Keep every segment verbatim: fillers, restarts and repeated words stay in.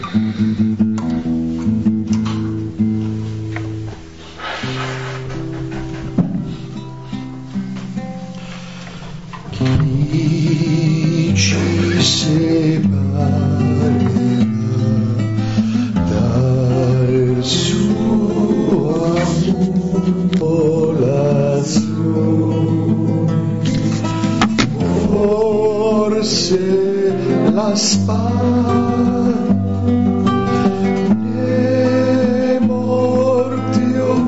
Chi ci separerà dal suo amore lassù? Forse la spada né morti o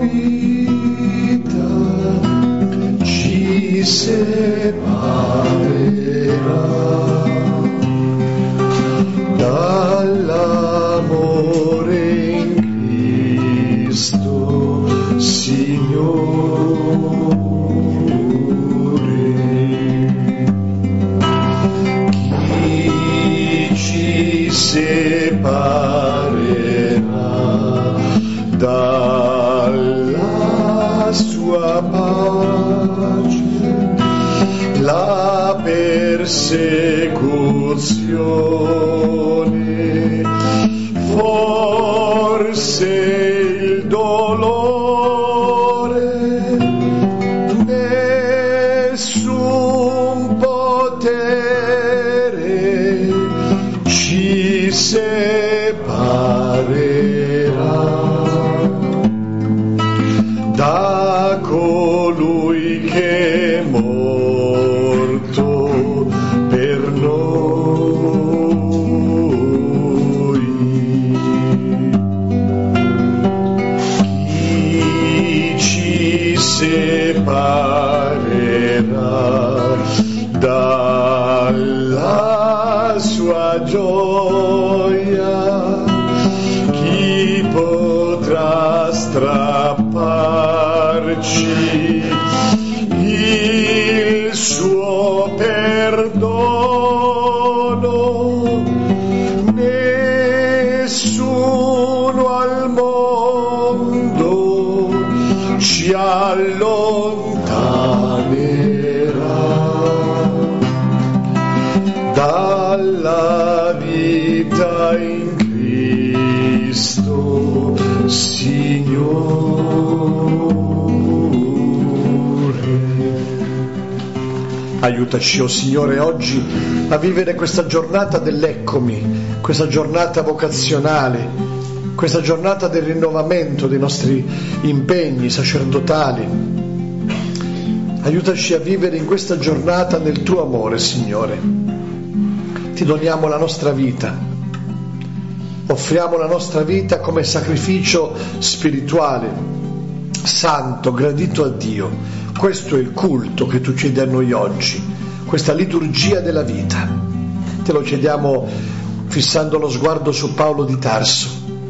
vita ci separerà dall'amore in Cristo Signore. Chi ci separerà dalla sua pace? La persecuzione, forse il dolore, nessun potere ci separerà da colui che è morto per noi. Chi ci separerà dalla sua gioia? Chi potrà strapparci il suo perdono? Nessuno al mondo ci allontanerà dalla vita in Cristo Signore. Aiutaci, o oh Signore, oggi a vivere questa giornata dell'eccomi, questa giornata vocazionale, questa giornata del rinnovamento dei nostri impegni sacerdotali. Aiutaci a vivere in questa giornata nel tuo amore, Signore. Ti doniamo la nostra vita, offriamo la nostra vita come sacrificio spirituale, santo, gradito a Dio. Questo è il culto che tu chiedi a noi oggi, questa liturgia della vita. Te lo chiediamo fissando lo sguardo su Paolo di Tarso.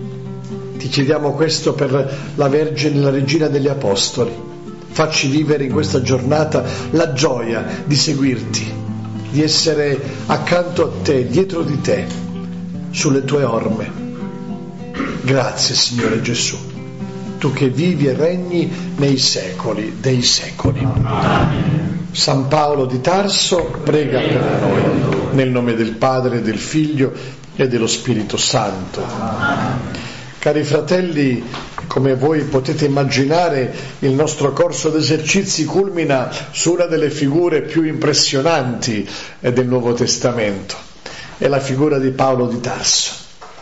Ti chiediamo questo per la Vergine, la Regina degli Apostoli. Facci vivere in questa giornata la gioia di seguirti, di essere accanto a te, dietro di te, sulle tue orme. Grazie, Signore Gesù, tu che vivi e regni nei secoli dei secoli. Amen. San Paolo di Tarso prega per noi, nel nome del Padre, del Figlio e dello Spirito Santo. Amen. Cari fratelli, come voi potete immaginare, il nostro corso d'esercizi culmina su una delle figure più impressionanti del Nuovo Testamento, è la figura di Paolo di Tarso.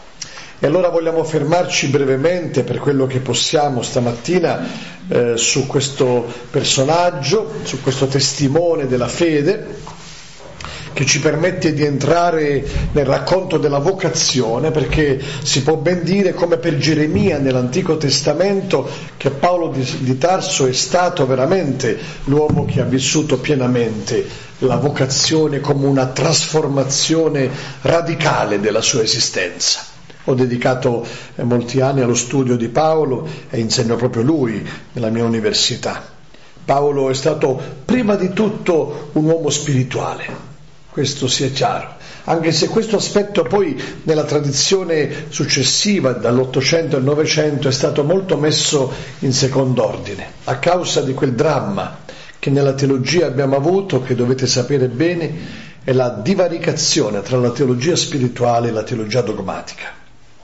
E allora vogliamo fermarci brevemente, per quello che possiamo stamattina, eh, su questo personaggio, su questo testimone della fede, che ci permette di entrare nel racconto della vocazione, perché si può ben dire, come per Geremia nell'Antico Testamento, che Paolo di, di Tarso è stato veramente l'uomo che ha vissuto pienamente la vocazione come una trasformazione radicale della sua esistenza. Ho dedicato molti anni allo studio di Paolo e insegno proprio lui nella mia università. Paolo è stato prima di tutto un uomo spirituale, questo sia chiaro, anche se questo aspetto poi nella tradizione successiva, dall'Ottocento al Novecento, è stato molto messo in secondo ordine, a causa di quel dramma che nella teologia abbiamo avuto, che dovete sapere bene, è la divaricazione tra la teologia spirituale e la teologia dogmatica.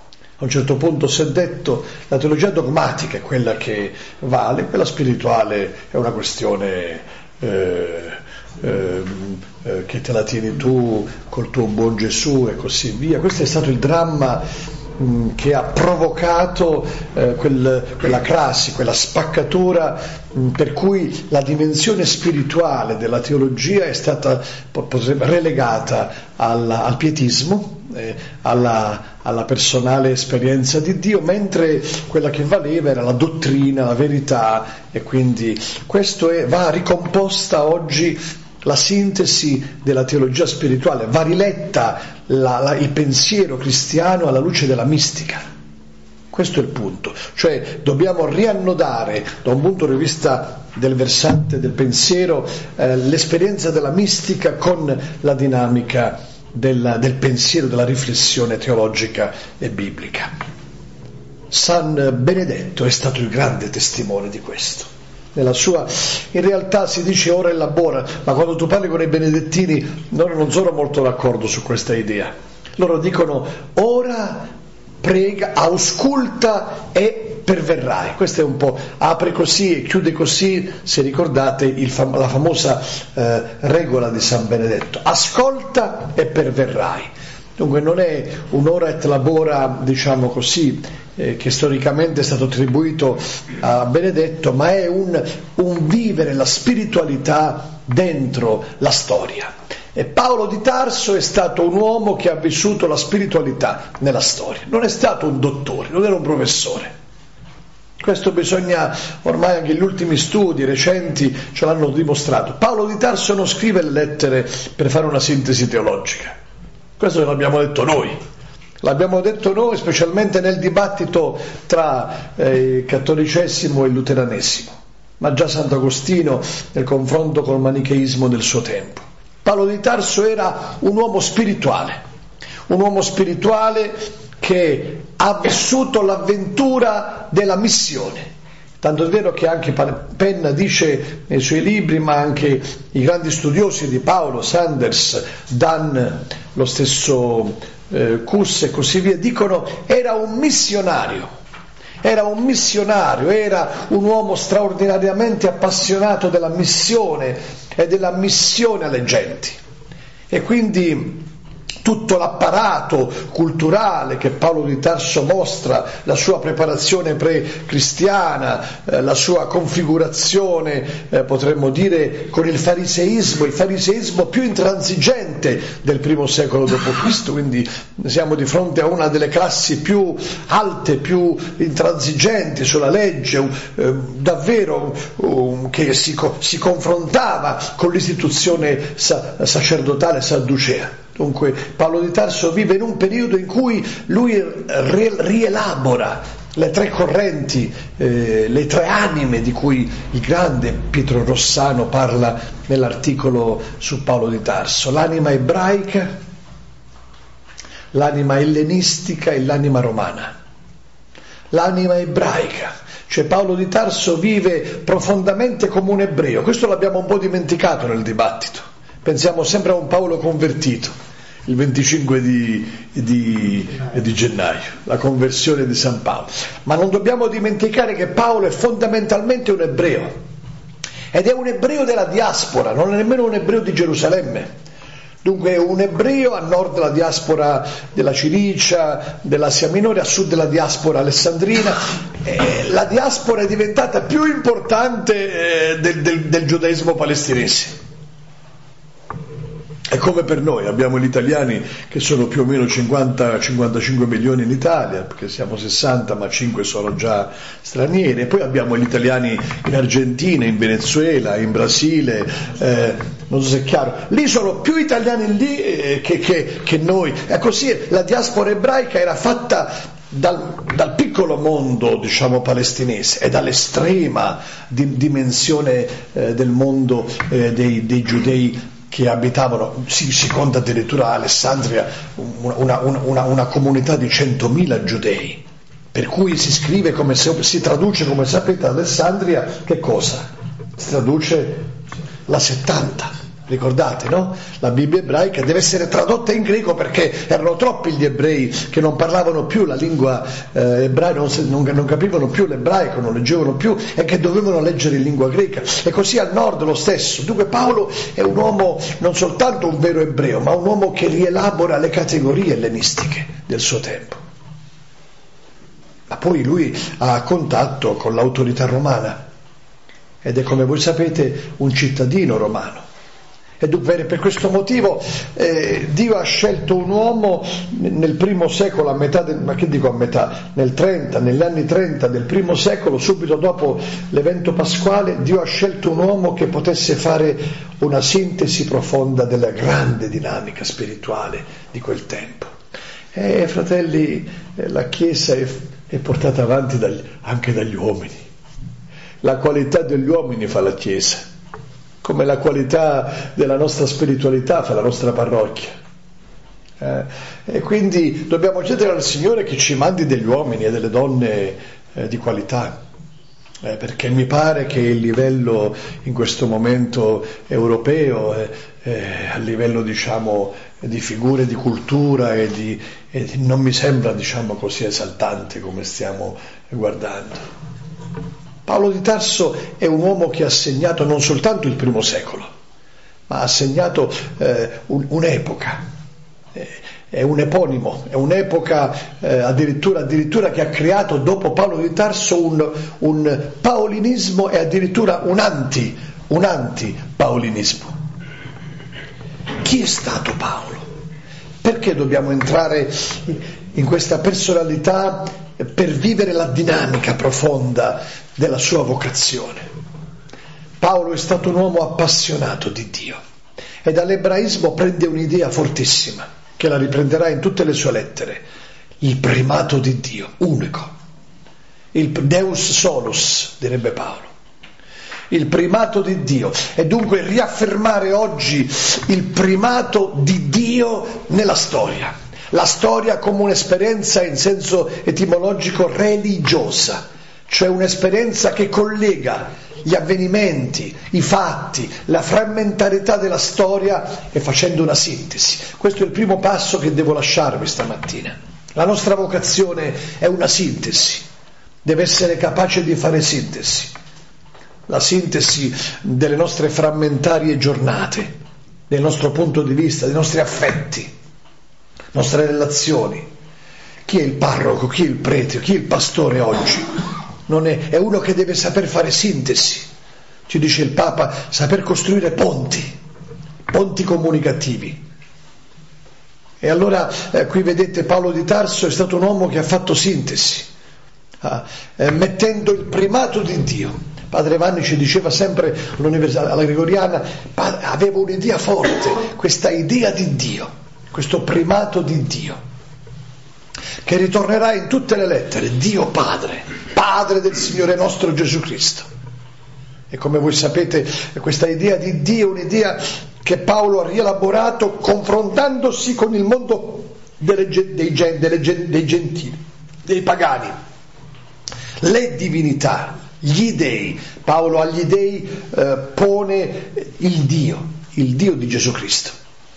A un certo punto si è detto la teologia dogmatica è quella che vale, quella spirituale è una questione eh, eh, eh, che te la tieni tu col tuo buon Gesù e così via. Questo è stato il dramma mh, che ha provocato eh, quel, quella crasi, quella spaccatura mh, per cui la dimensione spirituale della teologia è stata potrebbe, relegata al, al pietismo, eh, alla alla personale esperienza di Dio, mentre quella che valeva era la dottrina, la verità, e quindi questo è, va ricomposta oggi la sintesi della teologia spirituale, va riletta la, la, il pensiero cristiano alla luce della mistica. Questo è il punto, cioè dobbiamo riannodare da un punto di vista del versante del pensiero eh, l'esperienza della mistica con la dinamica Del, del pensiero, della riflessione teologica e biblica. San Benedetto è stato il grande testimone di questo. Nella sua, in realtà si dice ora elabora, ma quando tu parli con i benedettini loro non sono molto d'accordo su questa idea. Loro dicono ora prega, ausculta e perverrai. Questo è un po', apre così e chiude così, se ricordate il fam- la famosa eh, regola di San Benedetto, ascolta e perverrai. Dunque non è un'ora et labora, diciamo così, eh, che storicamente è stato attribuito a Benedetto, ma è un, un vivere la spiritualità dentro la storia. E Paolo di Tarso è stato un uomo che ha vissuto la spiritualità nella storia, non è stato un dottore, non era un professore. Questo bisogna, ormai anche gli ultimi studi recenti ce l'hanno dimostrato. Paolo di Tarso non scrive le lettere per fare una sintesi teologica, questo l'abbiamo detto noi, l'abbiamo detto noi specialmente nel dibattito tra eh, il cattolicesimo e il luteranesimo, ma già Sant'Agostino nel confronto col manicheismo del suo tempo. Paolo di Tarso era un uomo spirituale, un uomo spirituale che ha vissuto l'avventura della missione. Tanto è vero che anche Penna dice nei suoi libri, ma anche i grandi studiosi di Paolo, Sanders, Dan, lo stesso eh, Kuss e così via, dicono era un missionario, era un missionario, era un uomo straordinariamente appassionato della missione e della missione alle genti. E quindi tutto l'apparato culturale che Paolo di Tarso mostra, la sua preparazione pre-cristiana, eh, la sua configurazione, eh, potremmo dire, con il fariseismo, il fariseismo più intransigente del primo secolo dopo Cristo, quindi siamo di fronte a una delle classi più alte, più intransigenti sulla legge, eh, davvero um, che si, si confrontava con l'istituzione sa- sacerdotale sadducea. Dunque Paolo di Tarso vive in un periodo in cui lui rielabora le tre correnti, eh, le tre anime di cui il grande Pietro Rossano parla nell'articolo su Paolo di Tarso: l'anima ebraica, l'anima ellenistica e l'anima romana. L'anima ebraica, cioè Paolo di Tarso vive profondamente come un ebreo. Questo l'abbiamo un po' dimenticato nel dibattito. Pensiamo sempre a un Paolo convertito, il venticinque di, di, di gennaio, la conversione di San Paolo. Ma non dobbiamo dimenticare che Paolo è fondamentalmente un ebreo, ed è un ebreo della diaspora, non è nemmeno un ebreo di Gerusalemme. Dunque è un ebreo a nord della diaspora della Cilicia, dell'Asia Minore, a sud della diaspora alessandrina. Eh, la diaspora è diventata più importante eh, del, del, del giudaismo palestinese. È come per noi, abbiamo gli italiani che sono più o meno cinquanta cinquantacinque milioni in Italia, perché siamo sessanta, ma cinque sono già stranieri, e poi abbiamo gli italiani in Argentina, in Venezuela, in Brasile, eh, non so se è chiaro, lì sono più italiani lì eh, che, che, che noi. E così la diaspora ebraica era fatta dal, dal piccolo mondo, diciamo, palestinese e dall'estrema di, dimensione eh, del mondo eh, dei, dei giudei che abitavano, si, si conta addirittura a Alessandria una, una, una, una comunità di centomila giudei, per cui si scrive come se, si traduce, come sapete, Alessandria che cosa? Si traduce la settanta, Ricordate, no? La Bibbia ebraica deve essere tradotta in greco perché erano troppi gli ebrei che non parlavano più la lingua eh, ebraica, non, non, non capivano più l'ebraico, non leggevano più e che dovevano leggere in lingua greca. E così al nord lo stesso. Dunque Paolo è un uomo, non soltanto un vero ebreo, ma un uomo che rielabora le categorie ellenistiche del suo tempo. Ma poi lui ha contatto con l'autorità romana ed è, come voi sapete, un cittadino romano. E dunque per questo motivo eh, Dio ha scelto un uomo nel primo secolo, a metà del, ma che dico a metà, nel trenta, negli anni trenta del primo secolo, subito dopo l'evento pasquale, Dio ha scelto un uomo che potesse fare una sintesi profonda della grande dinamica spirituale di quel tempo. E fratelli, la Chiesa è, è portata avanti dagli, anche dagli uomini. La qualità degli uomini fa la Chiesa, come la qualità della nostra spiritualità fa la nostra parrocchia. Eh, e quindi dobbiamo chiedere al Signore che ci mandi degli uomini e delle donne eh, di qualità, eh, perché mi pare che il livello in questo momento europeo, eh, eh, a livello diciamo di figure di cultura e di, e di, non mi sembra diciamo così esaltante come stiamo guardando. Paolo di Tarso è un uomo che ha segnato non soltanto il primo secolo, ma ha segnato eh, un, un'epoca, eh, è un eponimo, è un'epoca eh, addirittura, addirittura che ha creato dopo Paolo di Tarso un, un paolinismo e addirittura un anti, un anti-paolinismo. Chi è stato Paolo? Perché dobbiamo entrare in questa personalità per vivere la dinamica profonda della sua vocazione? Paolo è stato un uomo appassionato di Dio e dall'ebraismo prende un'idea fortissima che la riprenderà in tutte le sue lettere: il primato di Dio, unico, il Deus solus, direbbe Paolo, il primato di Dio, e dunque riaffermare oggi il primato di Dio nella storia. La storia come un'esperienza in senso etimologico religiosa, cioè un'esperienza che collega gli avvenimenti, i fatti, la frammentarietà della storia e facendo una sintesi. Questo è il primo passo che devo lasciarvi stamattina. La nostra vocazione è una sintesi, deve essere capace di fare sintesi. La sintesi delle nostre frammentarie giornate, del nostro punto di vista, dei nostri affetti, nostre relazioni. Chi è il parroco, chi è il prete, chi è il pastore oggi? Non è, è uno che deve saper fare sintesi. Ci dice il Papa, saper costruire ponti, ponti comunicativi. E allora eh, qui vedete Paolo di Tarso è stato un uomo che ha fatto sintesi, ah, eh, mettendo il primato di Dio. Padre Vanni ci diceva sempre all'università, alla Gregoriana, aveva un'idea forte, questa idea di Dio, questo primato di Dio, che ritornerà in tutte le lettere: Dio Padre, Padre del Signore nostro Gesù Cristo. E come voi sapete, questa idea di Dio è un'idea che Paolo ha rielaborato confrontandosi con il mondo delle, dei, delle, dei gentili, dei pagani, le divinità, gli dei. Paolo agli dei eh, pone il Dio, il Dio di Gesù Cristo.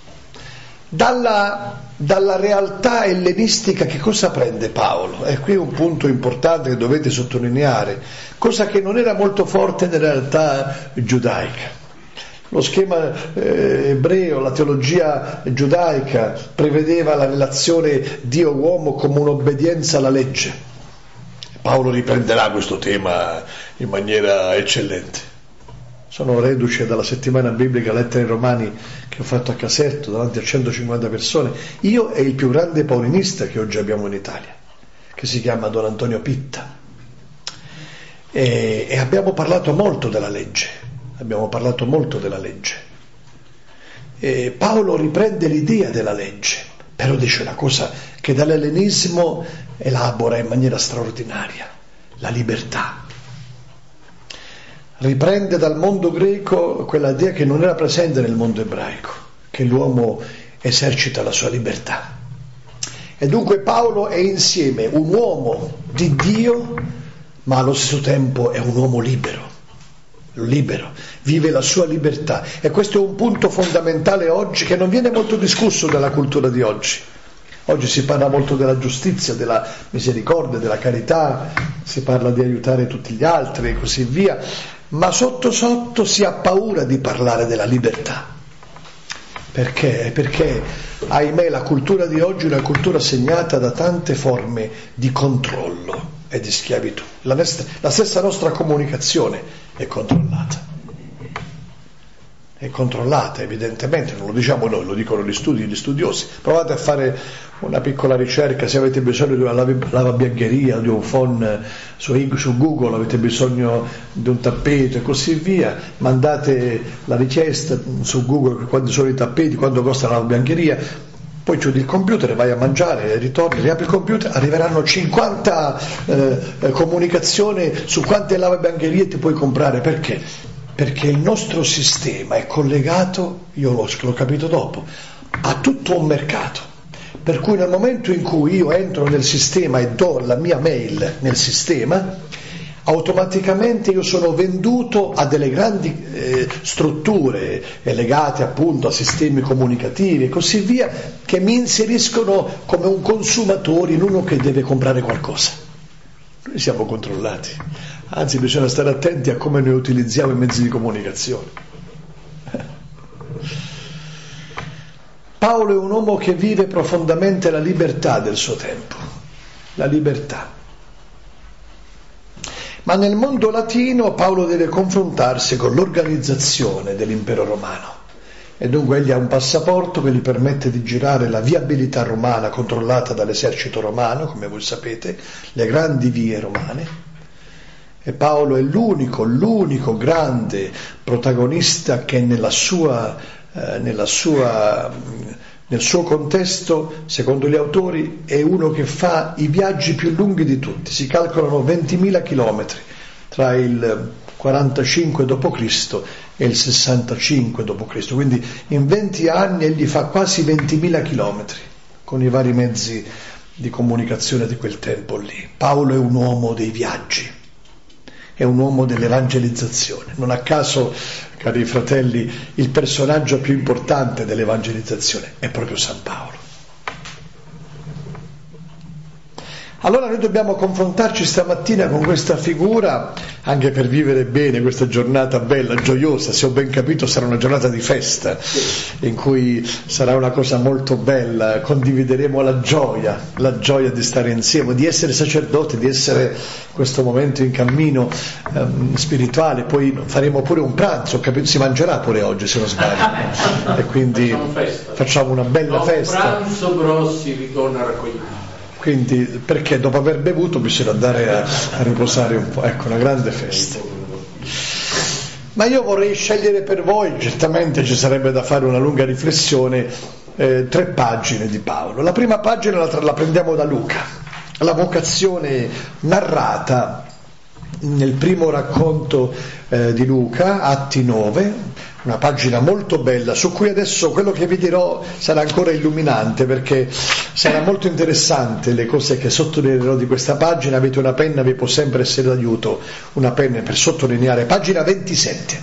Dalla, dalla realtà ellenistica che cosa prende Paolo? E qui è un punto importante che dovete sottolineare, cosa che non era molto forte nella realtà giudaica. Lo schema eh, ebreo, la teologia giudaica prevedeva la relazione Dio-uomo come un'obbedienza alla legge. Paolo riprenderà questo tema in maniera eccellente. Sono reduce dalla settimana biblica Lettere ai Romani che ho fatto a Caserta davanti a centocinquanta persone, io e il più grande paulinista che oggi abbiamo in Italia, che si chiama Don Antonio Pitta, e, e abbiamo parlato molto della legge, abbiamo parlato molto della legge. E Paolo riprende l'idea della legge, però dice una cosa che dall'ellenismo elabora in maniera straordinaria: la libertà. Riprende dal mondo greco quella idea che non era presente nel mondo ebraico, che l'uomo esercita la sua libertà. E dunque Paolo è insieme un uomo di Dio, ma allo stesso tempo è un uomo libero, libero, vive la sua libertà. E questo è un punto fondamentale oggi che non viene molto discusso nella cultura di oggi. Oggi si parla molto della giustizia, della misericordia, della carità, si parla di aiutare tutti gli altri e così via, ma sotto sotto si ha paura di parlare della libertà. Perché? Perché, ahimè, la cultura di oggi è una cultura segnata da tante forme di controllo e di schiavitù. La, nest- la stessa nostra comunicazione è controllata. È controllata, evidentemente, non lo diciamo noi, lo dicono gli studi, gli studiosi. Provate a fare una piccola ricerca, se avete bisogno di una lav- lavabiancheria, di un phone su, su Google, avete bisogno di un tappeto e così via, mandate la richiesta su Google quando sono i tappeti, quanto costa la lavabiancheria, poi chiudi il computer, vai a mangiare, ritorni, riapri il computer, arriveranno cinquanta eh, comunicazioni su quante lavabiancherie ti puoi comprare. Perché? Perché il nostro sistema è collegato, io l'ho, l'ho capito dopo, a tutto un mercato. Per cui nel momento in cui io entro nel sistema e do la mia mail nel sistema, automaticamente io sono venduto a delle grandi eh, strutture eh, legate appunto a sistemi comunicativi e così via, che mi inseriscono come un consumatore in uno che deve comprare qualcosa. Noi siamo controllati, anzi bisogna stare attenti a come noi utilizziamo i mezzi di comunicazione. Paolo è un uomo che vive profondamente la libertà del suo tempo, la libertà. Ma nel mondo latino Paolo deve confrontarsi con l'organizzazione dell'impero romano e dunque egli ha un passaporto che gli permette di girare la viabilità romana controllata dall'esercito romano, come voi sapete, le grandi vie romane. E Paolo è l'unico, l'unico grande protagonista che nella sua, eh, nella sua, nel suo contesto, secondo gli autori, è uno che fa i viaggi più lunghi di tutti. Si calcolano ventimila chilometri tra il quarantacinque dopo Cristo e il sessantacinque dopo Cristo. Quindi in venti anni egli fa quasi ventimila chilometri con i vari mezzi di comunicazione di quel tempo lì. Paolo è un uomo dei viaggi. È un uomo dell'evangelizzazione. Non a caso, cari fratelli, il personaggio più importante dell'evangelizzazione è proprio San Paolo. Allora noi dobbiamo confrontarci stamattina con questa figura, anche per vivere bene questa giornata bella, gioiosa. Se ho ben capito sarà una giornata di festa, in cui sarà una cosa molto bella, condivideremo la gioia, la gioia di stare insieme, di essere sacerdoti, di essere in questo momento in cammino um, spirituale. Poi faremo pure un pranzo, capito? Si mangerà pure oggi se non sbaglio, e quindi facciamo, facciamo una bella no, festa. Un pranzo però si ritorna a raccogliere. Quindi, perché dopo aver bevuto bisogna andare a, a riposare un po', ecco, una grande festa. Ma io vorrei scegliere per voi, certamente ci sarebbe da fare una lunga riflessione, eh, tre pagine di Paolo. La prima pagina la, la prendiamo da Luca, la vocazione narrata nel primo racconto eh, di Luca, Atti nove, una pagina molto bella, su cui adesso quello che vi dirò sarà ancora illuminante, perché sarà molto interessante le cose che sottolineerò di questa pagina. Avete una penna, vi può sempre essere d'aiuto una penna per sottolineare. Pagina ventisette.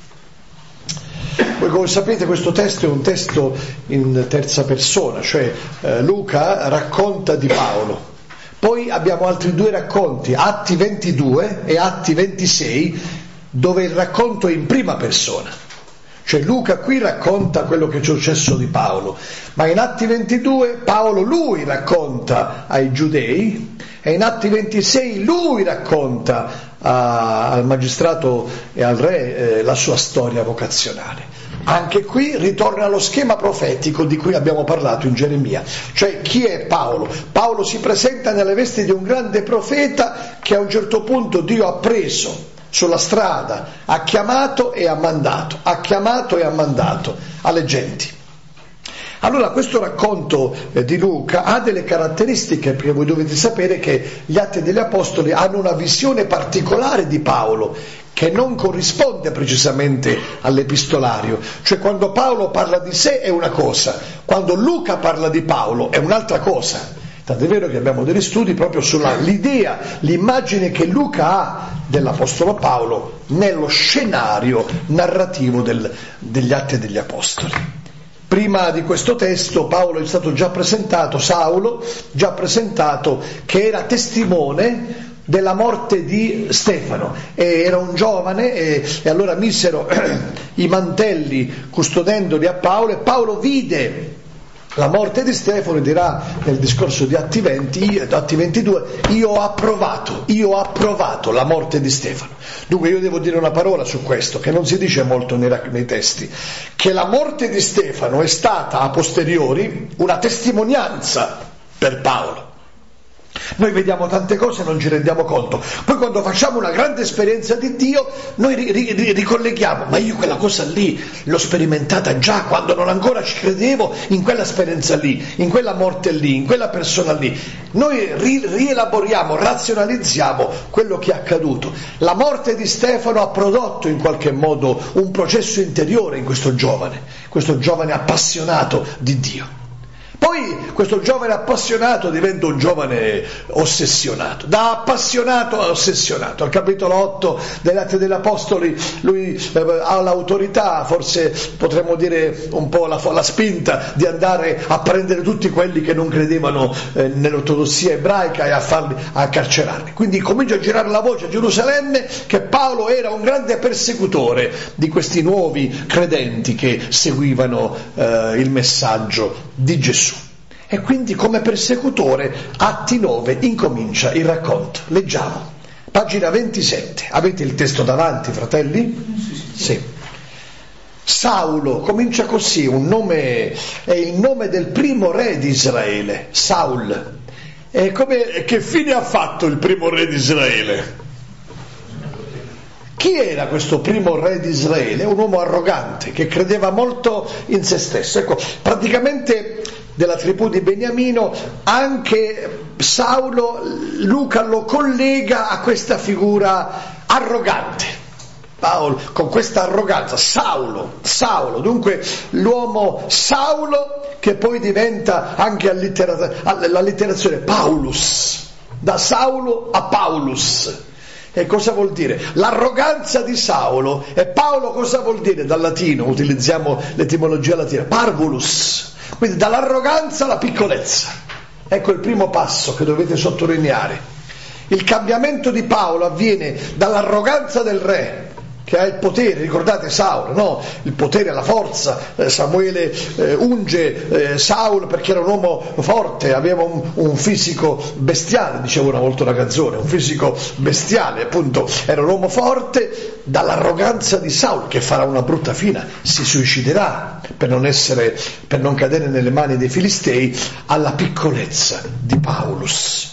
Voi come sapete questo testo è un testo in terza persona, cioè eh, Luca racconta di Paolo. Poi abbiamo altri due racconti, Atti ventidue e Atti ventisei, dove il racconto è in prima persona. Cioè Luca qui racconta quello che è successo di Paolo, ma in Atti ventidue Paolo lui racconta ai giudei e in Atti ventisei lui racconta a, al magistrato e al re eh, la sua storia vocazionale. Anche qui ritorna allo schema profetico di cui abbiamo parlato in Geremia. Cioè chi è Paolo? Paolo si presenta nelle vesti di un grande profeta che a un certo punto Dio ha preso sulla strada, ha chiamato e ha mandato, ha chiamato e ha mandato alle genti. Allora questo racconto eh, di Luca ha delle caratteristiche, perché voi dovete sapere che gli Atti degli Apostoli hanno una visione particolare di Paolo che non corrisponde precisamente all'epistolario. Cioè quando Paolo parla di sé è una cosa, quando Luca parla di Paolo è un'altra cosa. Tant'è vero che abbiamo degli studi proprio sull'idea, l'immagine che Luca ha dell'Apostolo Paolo nello scenario narrativo del, degli Atti degli Apostoli. Prima di questo testo Paolo è stato già presentato, Saulo, già presentato che era testimone della morte di Stefano, e era un giovane e, e allora misero i mantelli custodendoli a Paolo, e Paolo vide la morte di Stefano e dirà nel discorso di Atti venti, Atti ventidue, io ho approvato, io ho approvato la morte di Stefano. Dunque io devo dire una parola su questo, che non si dice molto nei, nei testi, che la morte di Stefano è stata a posteriori una testimonianza per Paolo. Noi vediamo tante cose e non ci rendiamo conto, poi quando facciamo una grande esperienza di Dio noi ri- ri- ricolleghiamo, ma io quella cosa lì l'ho sperimentata già quando non ancora ci credevo in quella esperienza lì, in quella morte lì, in quella persona lì. Noi ri- rielaboriamo, razionalizziamo quello che è accaduto. La morte di Stefano ha prodotto in qualche modo un processo interiore in questo giovane, questo giovane appassionato di Dio. Poi questo giovane appassionato diventa un giovane ossessionato, da appassionato a ossessionato. Al capitolo otto degli Atti degli Apostoli lui eh, ha l'autorità, forse potremmo dire un po' la, la spinta di andare a prendere tutti quelli che non credevano eh, nell'ortodossia ebraica e a farli, a carcerarli. Quindi comincia a girare la voce a Gerusalemme che Paolo era un grande persecutore di questi nuovi credenti che seguivano eh, il messaggio di Gesù. E quindi come persecutore, Atti nove, incomincia il racconto. Leggiamo, pagina ventisette. Avete il testo davanti, fratelli? Sì. Saulo, comincia così, un nome, è il nome del primo re di Israele, Saul. E come, che fine ha fatto il primo re di Israele? Chi era questo primo re di Israele? Un uomo arrogante che credeva molto in se stesso. Ecco, praticamente della tribù di Beniamino, anche Saulo, Luca lo collega a questa figura arrogante. Paolo, con questa arroganza, Saulo, Saulo, dunque l'uomo Saulo che poi diventa anche all'allitterazione Paulus, da Saulo a Paulus. E cosa vuol dire? L'arroganza di Saulo, e Paolo cosa vuol dire dal latino? Utilizziamo l'etimologia latina, parvulus. Quindi dall'arroganza alla piccolezza. Ecco il primo passo che dovete sottolineare. Il cambiamento di Paolo avviene dall'arroganza del re, che ha il potere, ricordate Saulo, no? Il potere, la forza. eh, Samuele eh, unge eh, Saulo perché era un uomo forte, aveva un, un fisico bestiale, diceva una volta una canzone, un fisico bestiale, appunto, era un uomo forte. Dall'arroganza di Saulo, che farà una brutta fine, si suiciderà per non essere, per non cadere nelle mani dei Filistei, alla piccolezza di Paulus,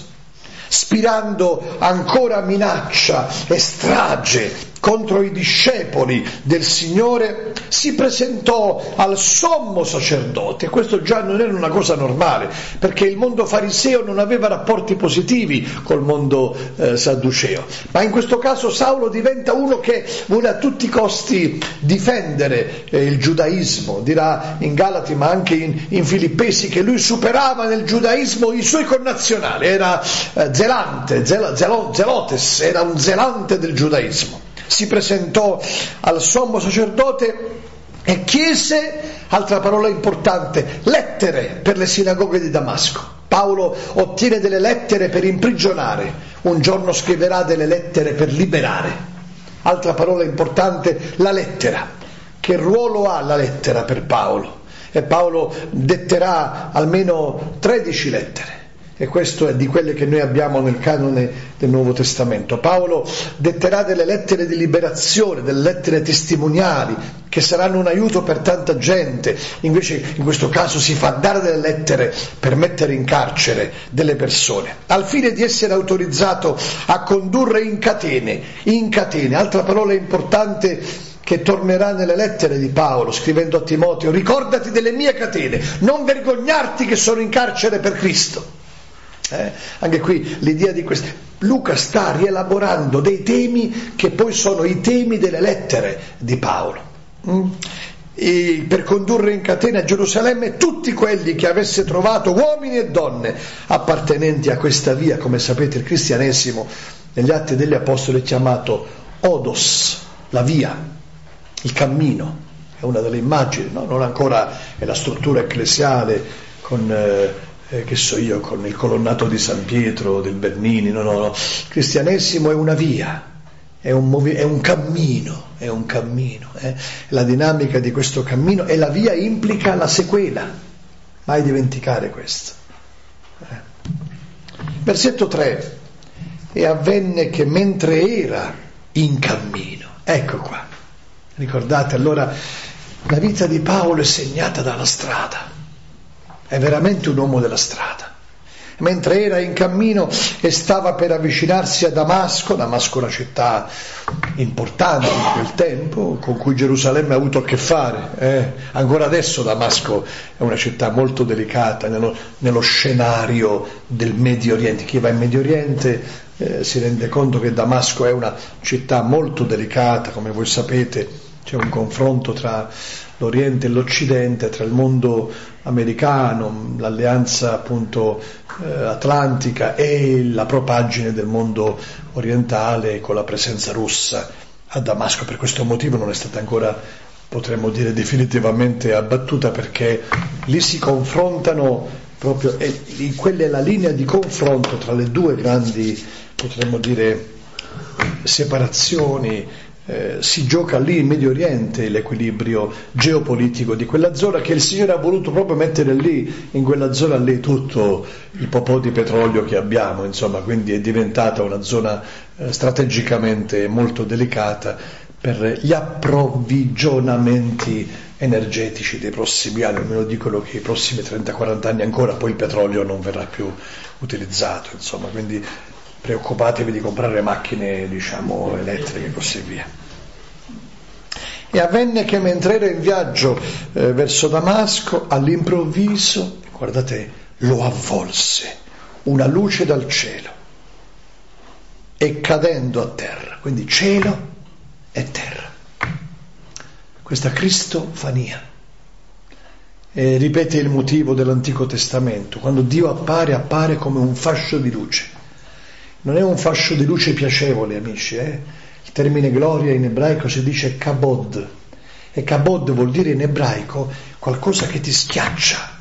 spirando ancora minaccia e strage contro i discepoli del Signore, si presentò al sommo sacerdote. Questo già non era una cosa normale, perché il mondo fariseo non aveva rapporti positivi col mondo eh, sadduceo, ma in questo caso Saulo diventa uno che vuole a tutti i costi difendere eh, il giudaismo. Dirà in Galati, ma anche in, in Filippesi, che lui superava nel giudaismo i suoi connazionali, era eh, zelante, zel, zelo, zelotes, era un zelante del giudaismo. Si presentò al sommo sacerdote e chiese, altra parola importante, lettere per le sinagoghe di Damasco. Paolo ottiene delle lettere per imprigionare, un giorno scriverà delle lettere per liberare. Altra parola importante, la lettera. Che ruolo ha la lettera per Paolo? E Paolo detterà almeno tredici lettere. E questo è di quelle che noi abbiamo nel canone del Nuovo Testamento. Paolo detterà delle lettere di liberazione, delle lettere testimoniali, che saranno un aiuto per tanta gente. Invece in questo caso si fa dare delle lettere per mettere in carcere delle persone, al fine di essere autorizzato a condurre in catene, in catene, altra parola importante che tornerà nelle lettere di Paolo, scrivendo a Timoteo: ricordati delle mie catene, non vergognarti che sono in carcere per Cristo. Eh, anche qui l'idea di questo, Luca sta rielaborando dei temi che poi sono i temi delle lettere di Paolo. Mm? e per condurre in catena a Gerusalemme tutti quelli che avesse trovato, uomini e donne appartenenti a questa via. Come sapete, il cristianesimo negli Atti degli Apostoli è chiamato Odos, la via, il cammino, è una delle immagini, no? Non ancora è la struttura ecclesiale con, eh, che so io, con il colonnato di San Pietro, del Bernini, no, no, no. Il cristianesimo è una via, è un, movi- è un cammino, è un cammino, eh? La dinamica di questo cammino, e la via implica la sequela, mai dimenticare questo. Eh. Versetto tre, e avvenne che mentre era in cammino, ecco qua, ricordate allora, la vita di Paolo è segnata dalla strada, è veramente un uomo della strada. Mentre era in cammino e stava per avvicinarsi a Damasco, Damasco una città importante in quel tempo, con cui Gerusalemme ha avuto a che fare, eh? Ancora adesso Damasco è una città molto delicata nello, nello scenario del Medio Oriente. Chi va in Medio Oriente eh, si rende conto che Damasco è una città molto delicata, come voi sapete. C'è un confronto tra l'Oriente e l'Occidente, tra il mondo americano, l'alleanza appunto eh, atlantica, e la propaggine del mondo orientale con la presenza russa a Damasco. Per questo motivo non è stata ancora, potremmo dire, definitivamente abbattuta, perché lì si confrontano proprio, e quella è la linea di confronto tra le due grandi, potremmo dire, separazioni. Eh, si gioca lì in Medio Oriente l'equilibrio geopolitico di quella zona, che il Signore ha voluto proprio mettere lì, in quella zona lì, tutto il popò di petrolio che abbiamo, insomma, quindi è diventata una zona eh, strategicamente molto delicata per gli approvvigionamenti energetici dei prossimi anni. Me lo dicono che i prossimi trenta quaranta anni ancora poi il petrolio non verrà più utilizzato, insomma, quindi preoccupatevi di comprare macchine, diciamo, elettriche e così via. E avvenne che mentre era in viaggio eh, verso Damasco, all'improvviso, guardate, lo avvolse una luce dal cielo, e cadendo a terra, quindi cielo e terra, questa cristofania. E ripete il motivo dell'Antico Testamento: quando Dio appare, appare come un fascio di luce. Non è un fascio di luce piacevole, amici, eh? Il termine gloria in ebraico si dice kabod, e kabod vuol dire in ebraico qualcosa che ti schiaccia,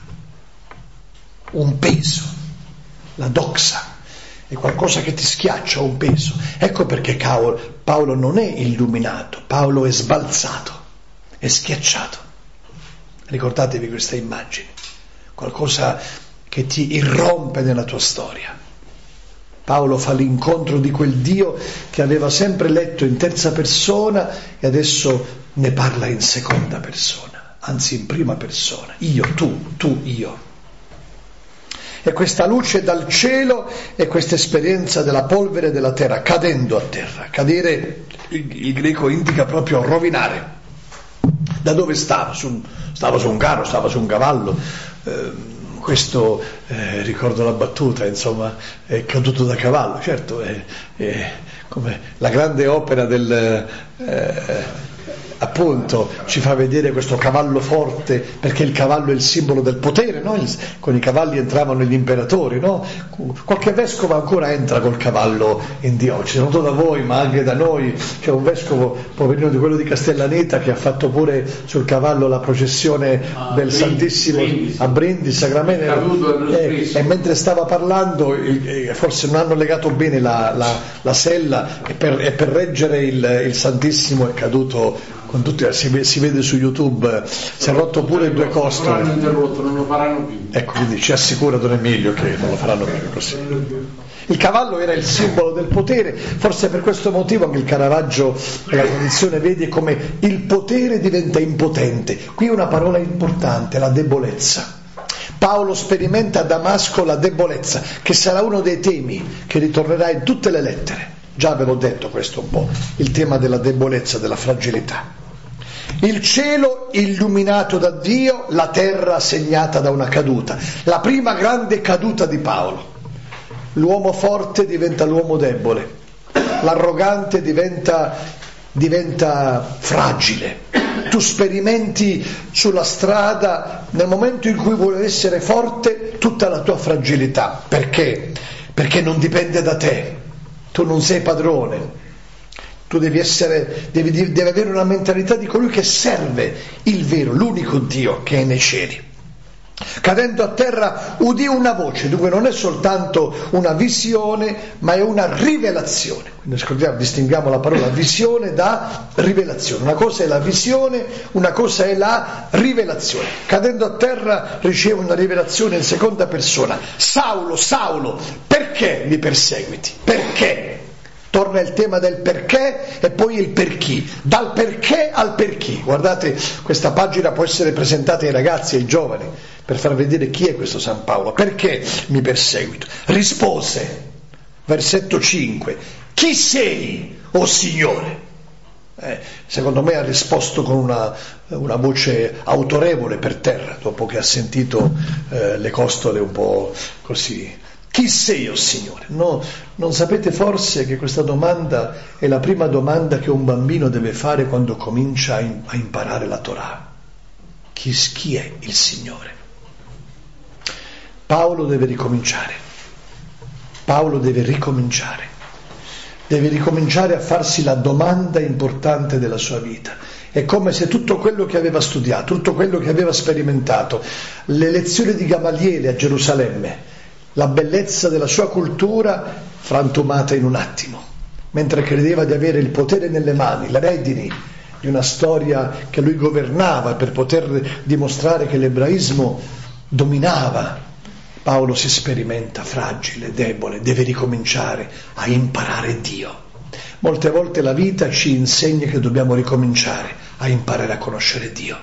un peso. La doxa è qualcosa che ti schiaccia, un peso. Ecco perché Paolo non è illuminato, Paolo è sbalzato, è schiacciato. Ricordatevi queste immagini, qualcosa che ti irrompe nella tua storia. Paolo fa l'incontro di quel Dio che aveva sempre letto in terza persona e adesso ne parla in seconda persona, anzi in prima persona. Io, tu, tu, io. E questa luce dal cielo e questa esperienza della polvere della terra, cadendo a terra. Cadere, il, il greco indica proprio rovinare. Da dove stava? Su, stava su un carro, stava su un cavallo. Eh, Questo, eh, ricordo la battuta, insomma, è caduto da cavallo. Certo, è, è come la grande opera del, eh, appunto, ci fa vedere questo cavallo forte, perché il cavallo è il simbolo del potere, no? Il, con i cavalli entravano gli imperatori, no? Qualche vescovo ancora entra col cavallo in diocesi, non solo da voi ma anche da noi. C'è un vescovo, poverino, di quello di Castellaneta, che ha fatto pure sul cavallo la processione ah, del Brindisi, Santissimo Brindisi. a Brindisi, Sacramento, e, e mentre stava parlando, il, forse non hanno legato bene la, la, la sella, e per, e per reggere il, il Santissimo è caduto. Con tutti, si, si vede su YouTube, si è rotto pure i due costoli. Non interrotto, non lo faranno più. Ecco, quindi ci assicura Don Emilio che non lo faranno più così. Il cavallo era il simbolo del potere, forse per questo motivo anche il Caravaggio e la tradizione vede come il potere diventa impotente. Qui una parola importante, la debolezza. Paolo sperimenta a Damasco la debolezza, che sarà uno dei temi che ritornerà in tutte le lettere. Già ve l'ho detto questo un po', il tema della debolezza, della fragilità. Il cielo illuminato da Dio, la terra segnata da una caduta. La prima grande caduta di Paolo. L'uomo forte diventa l'uomo debole, l'arrogante diventa, diventa fragile. tu sperimenti sulla strada, nel momento in cui vuoi essere forte, tutta la tua fragilità. Perché? Perché non dipende da te, tu non sei padrone. Tu devi essere, devi, devi avere una mentalità di colui che serve il vero, l'unico Dio che è nei cieli. Cadendo a terra udì una voce, dunque non è soltanto una visione, ma è una rivelazione. Quindi scordiamo, distinguiamo la parola visione da rivelazione. Una cosa è la visione, una cosa è la rivelazione. Cadendo a terra riceve una rivelazione in seconda persona. Saulo, Saulo, perché mi perseguiti? Perché? Torna il tema del perché e poi il per chi, dal perché al per chi. Guardate, questa pagina può essere presentata ai ragazzi e ai giovani per far vedere chi è questo San Paolo. Perché mi perseguito? Rispose, versetto cinque, chi sei, o Signore? Eh, secondo me ha risposto con una, una voce autorevole per terra, dopo che ha sentito eh, le costole un po' così. Chi sei, o Signore? No, non sapete forse che questa domanda è la prima domanda che un bambino deve fare quando comincia a, a imparare la Torah? Chi, chi è il Signore? Paolo deve ricominciare. Paolo deve ricominciare. Deve ricominciare a farsi la domanda importante della sua vita. È come se tutto quello che aveva studiato, tutto quello che aveva sperimentato, le lezioni di Gamaliele a Gerusalemme, la bellezza della sua cultura frantumata in un attimo, mentre credeva di avere il potere nelle mani, le redini di una storia che lui governava per poter dimostrare che l'ebraismo dominava. Paolo si sperimenta fragile, debole, deve ricominciare a imparare Dio. Molte volte la vita ci insegna che dobbiamo ricominciare a imparare a conoscere Dio.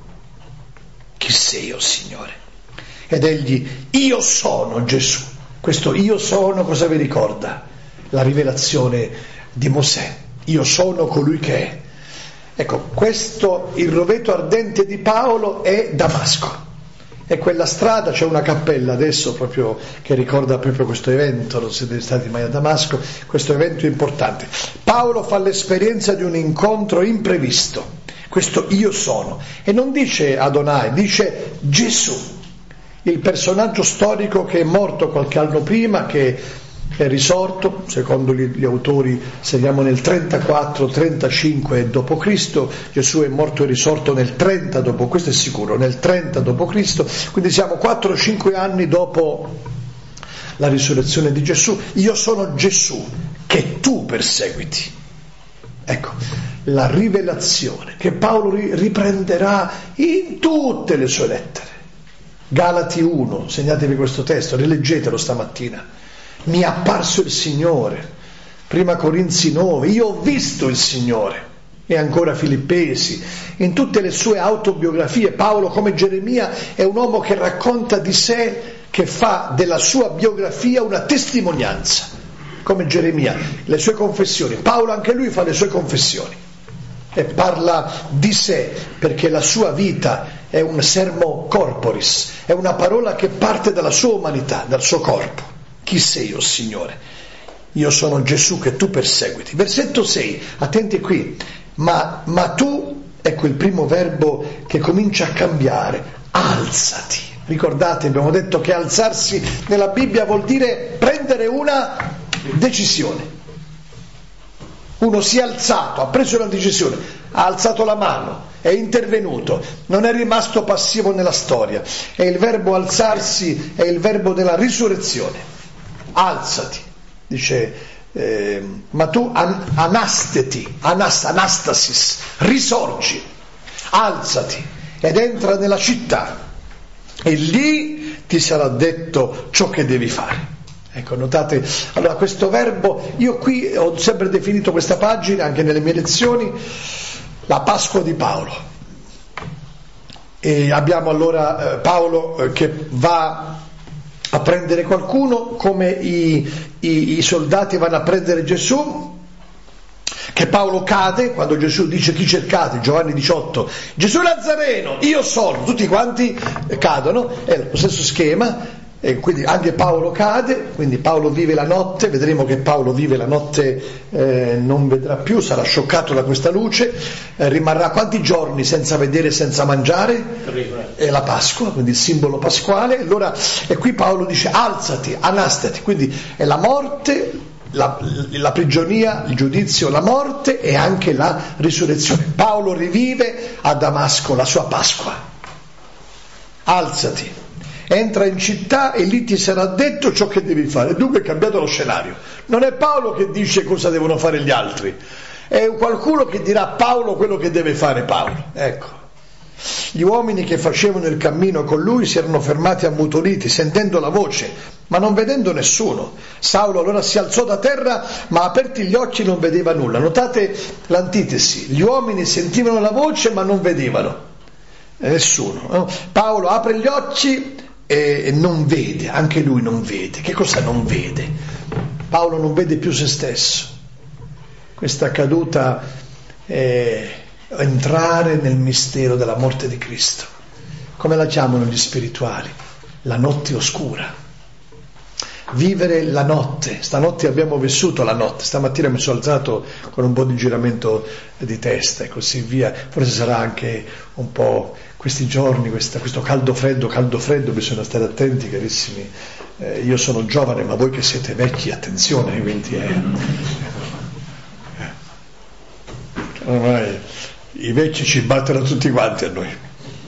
Chi sei, o Signore? Ed egli, io sono Gesù. Questo io sono cosa vi ricorda? La rivelazione di Mosè. Io sono colui che è. Ecco, questo, il roveto ardente di Paolo è Damasco. E quella strada, c'è una cappella adesso proprio che ricorda proprio questo evento, non siete stati mai a Damasco, questo evento importante. Paolo fa l'esperienza di un incontro imprevisto. Questo io sono. E non dice Adonai, dice Gesù. Il personaggio storico che è morto qualche anno prima, che è risorto, secondo gli, gli autori siamo nel trentaquattro trentacinque dopo Cristo, Gesù è morto e risorto nel trenta dopo, questo è sicuro, nel trenta dopo Cristo, quindi siamo quattro cinque anni dopo la risurrezione di Gesù. Io sono Gesù che tu perseguiti. Ecco, la rivelazione che Paolo riprenderà in tutte le sue lettere. Galati uno, segnatevi questo testo, rileggetelo stamattina. Mi è apparso il Signore. Prima Corinzi nove, io ho visto il Signore. E ancora Filippesi. In tutte le sue autobiografie, Paolo, come Geremia, è un uomo che racconta di sé, che fa della sua biografia una testimonianza. Come Geremia, le sue confessioni. Paolo anche lui fa le sue confessioni. E parla di sé, perché la sua vita è un sermo corporis, è una parola che parte dalla sua umanità, dal suo corpo. Chi sei, o Signore? Io sono Gesù che tu perseguiti. Versetto sei, attenti qui, ma, ma tu, ecco il primo verbo che comincia a cambiare, alzati. Ricordate, abbiamo detto che alzarsi nella Bibbia vuol dire prendere una decisione. Uno si è alzato, ha preso una decisione, ha alzato la mano, è intervenuto, non è rimasto passivo nella storia. E il verbo alzarsi è il verbo della risurrezione. Alzati, dice, eh, ma tu an- anasteti, anast- anastasis, risorgi, alzati ed entra nella città e lì ti sarà detto ciò che devi fare. Ecco, notate, allora questo verbo, io qui ho sempre definito questa pagina, anche nelle mie lezioni, la Pasqua di Paolo. E abbiamo allora eh, Paolo eh, che va a prendere qualcuno, come i, i, i soldati vanno a prendere Gesù, che Paolo cade, quando Gesù dice chi cercate, Giovanni diciotto, Gesù Nazareno, io sono, tutti quanti cadono, è lo stesso schema. E quindi anche Paolo cade, quindi Paolo vive la notte, vedremo che Paolo vive la notte, eh, non vedrà più, sarà scioccato da questa luce, eh, rimarrà quanti giorni senza vedere, senza mangiare? È la Pasqua, quindi il simbolo pasquale. Allora, e qui Paolo dice alzati, anastati, quindi è la morte, la, la prigionia, il giudizio, la morte e anche la risurrezione. Paolo rivive a Damasco la sua Pasqua. Alzati, entra in città e lì ti sarà detto ciò che devi fare. Dunque è cambiato lo scenario. Non è Paolo che dice cosa devono fare gli altri, è qualcuno che dirà a Paolo quello che deve fare Paolo. Ecco. Gli uomini che facevano il cammino con lui si erano fermati ammutoliti, sentendo la voce, ma non vedendo nessuno. Saulo allora si alzò da terra, ma aperti gli occhi non vedeva nulla. Notate l'antitesi: gli uomini sentivano la voce ma non vedevano nessuno, no? Paolo apre gli occhi e non vede, anche lui non vede. Che cosa non vede? Paolo non vede più se stesso. Questa caduta è entrare nel mistero della morte di Cristo. Come la chiamano gli spirituali? La notte oscura. Vivere la notte. Stanotte abbiamo vissuto la notte, stamattina mi sono alzato con un po' di giramento di testa e così via. Forse sarà anche un po' questi giorni, questa, questo caldo freddo, caldo freddo, bisogna stare attenti, carissimi. Eh, io sono giovane, ma voi che siete vecchi, attenzione ai venti euro. Eh. Ormai i vecchi ci battono tutti quanti a noi.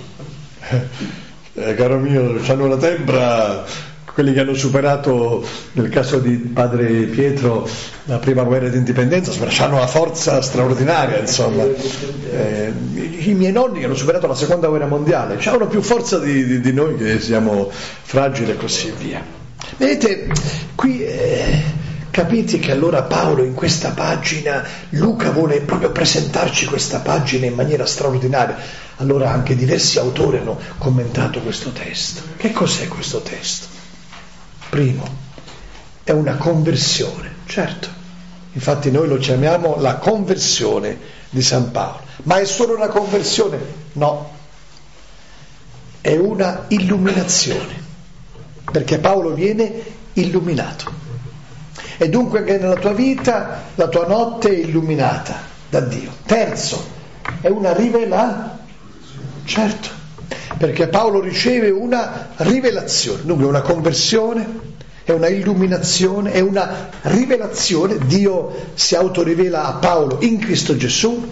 Eh, caro mio, c'hanno la tempra. Quelli che hanno superato, nel caso di padre Pietro, la prima guerra d'indipendenza, hanno una forza straordinaria, insomma. Eh, I miei nonni che hanno superato la seconda guerra mondiale hanno più forza di, di, di noi che siamo fragili e così via. Vedete, qui eh, capite che allora Paolo in questa pagina, Luca vuole proprio presentarci questa pagina in maniera straordinaria. Allora anche diversi autori hanno commentato questo testo. Che cos'è questo testo? Primo, è una conversione, certo, infatti noi lo chiamiamo la conversione di San Paolo, ma è solo una conversione? No, è una illuminazione, perché Paolo viene illuminato, e dunque anche nella tua vita la tua notte è illuminata da Dio. Terzo, è una rivelazione, certo, perché Paolo riceve una rivelazione, dunque una conversione, è una illuminazione, è una rivelazione. Dio si autorivela a Paolo in Cristo Gesù.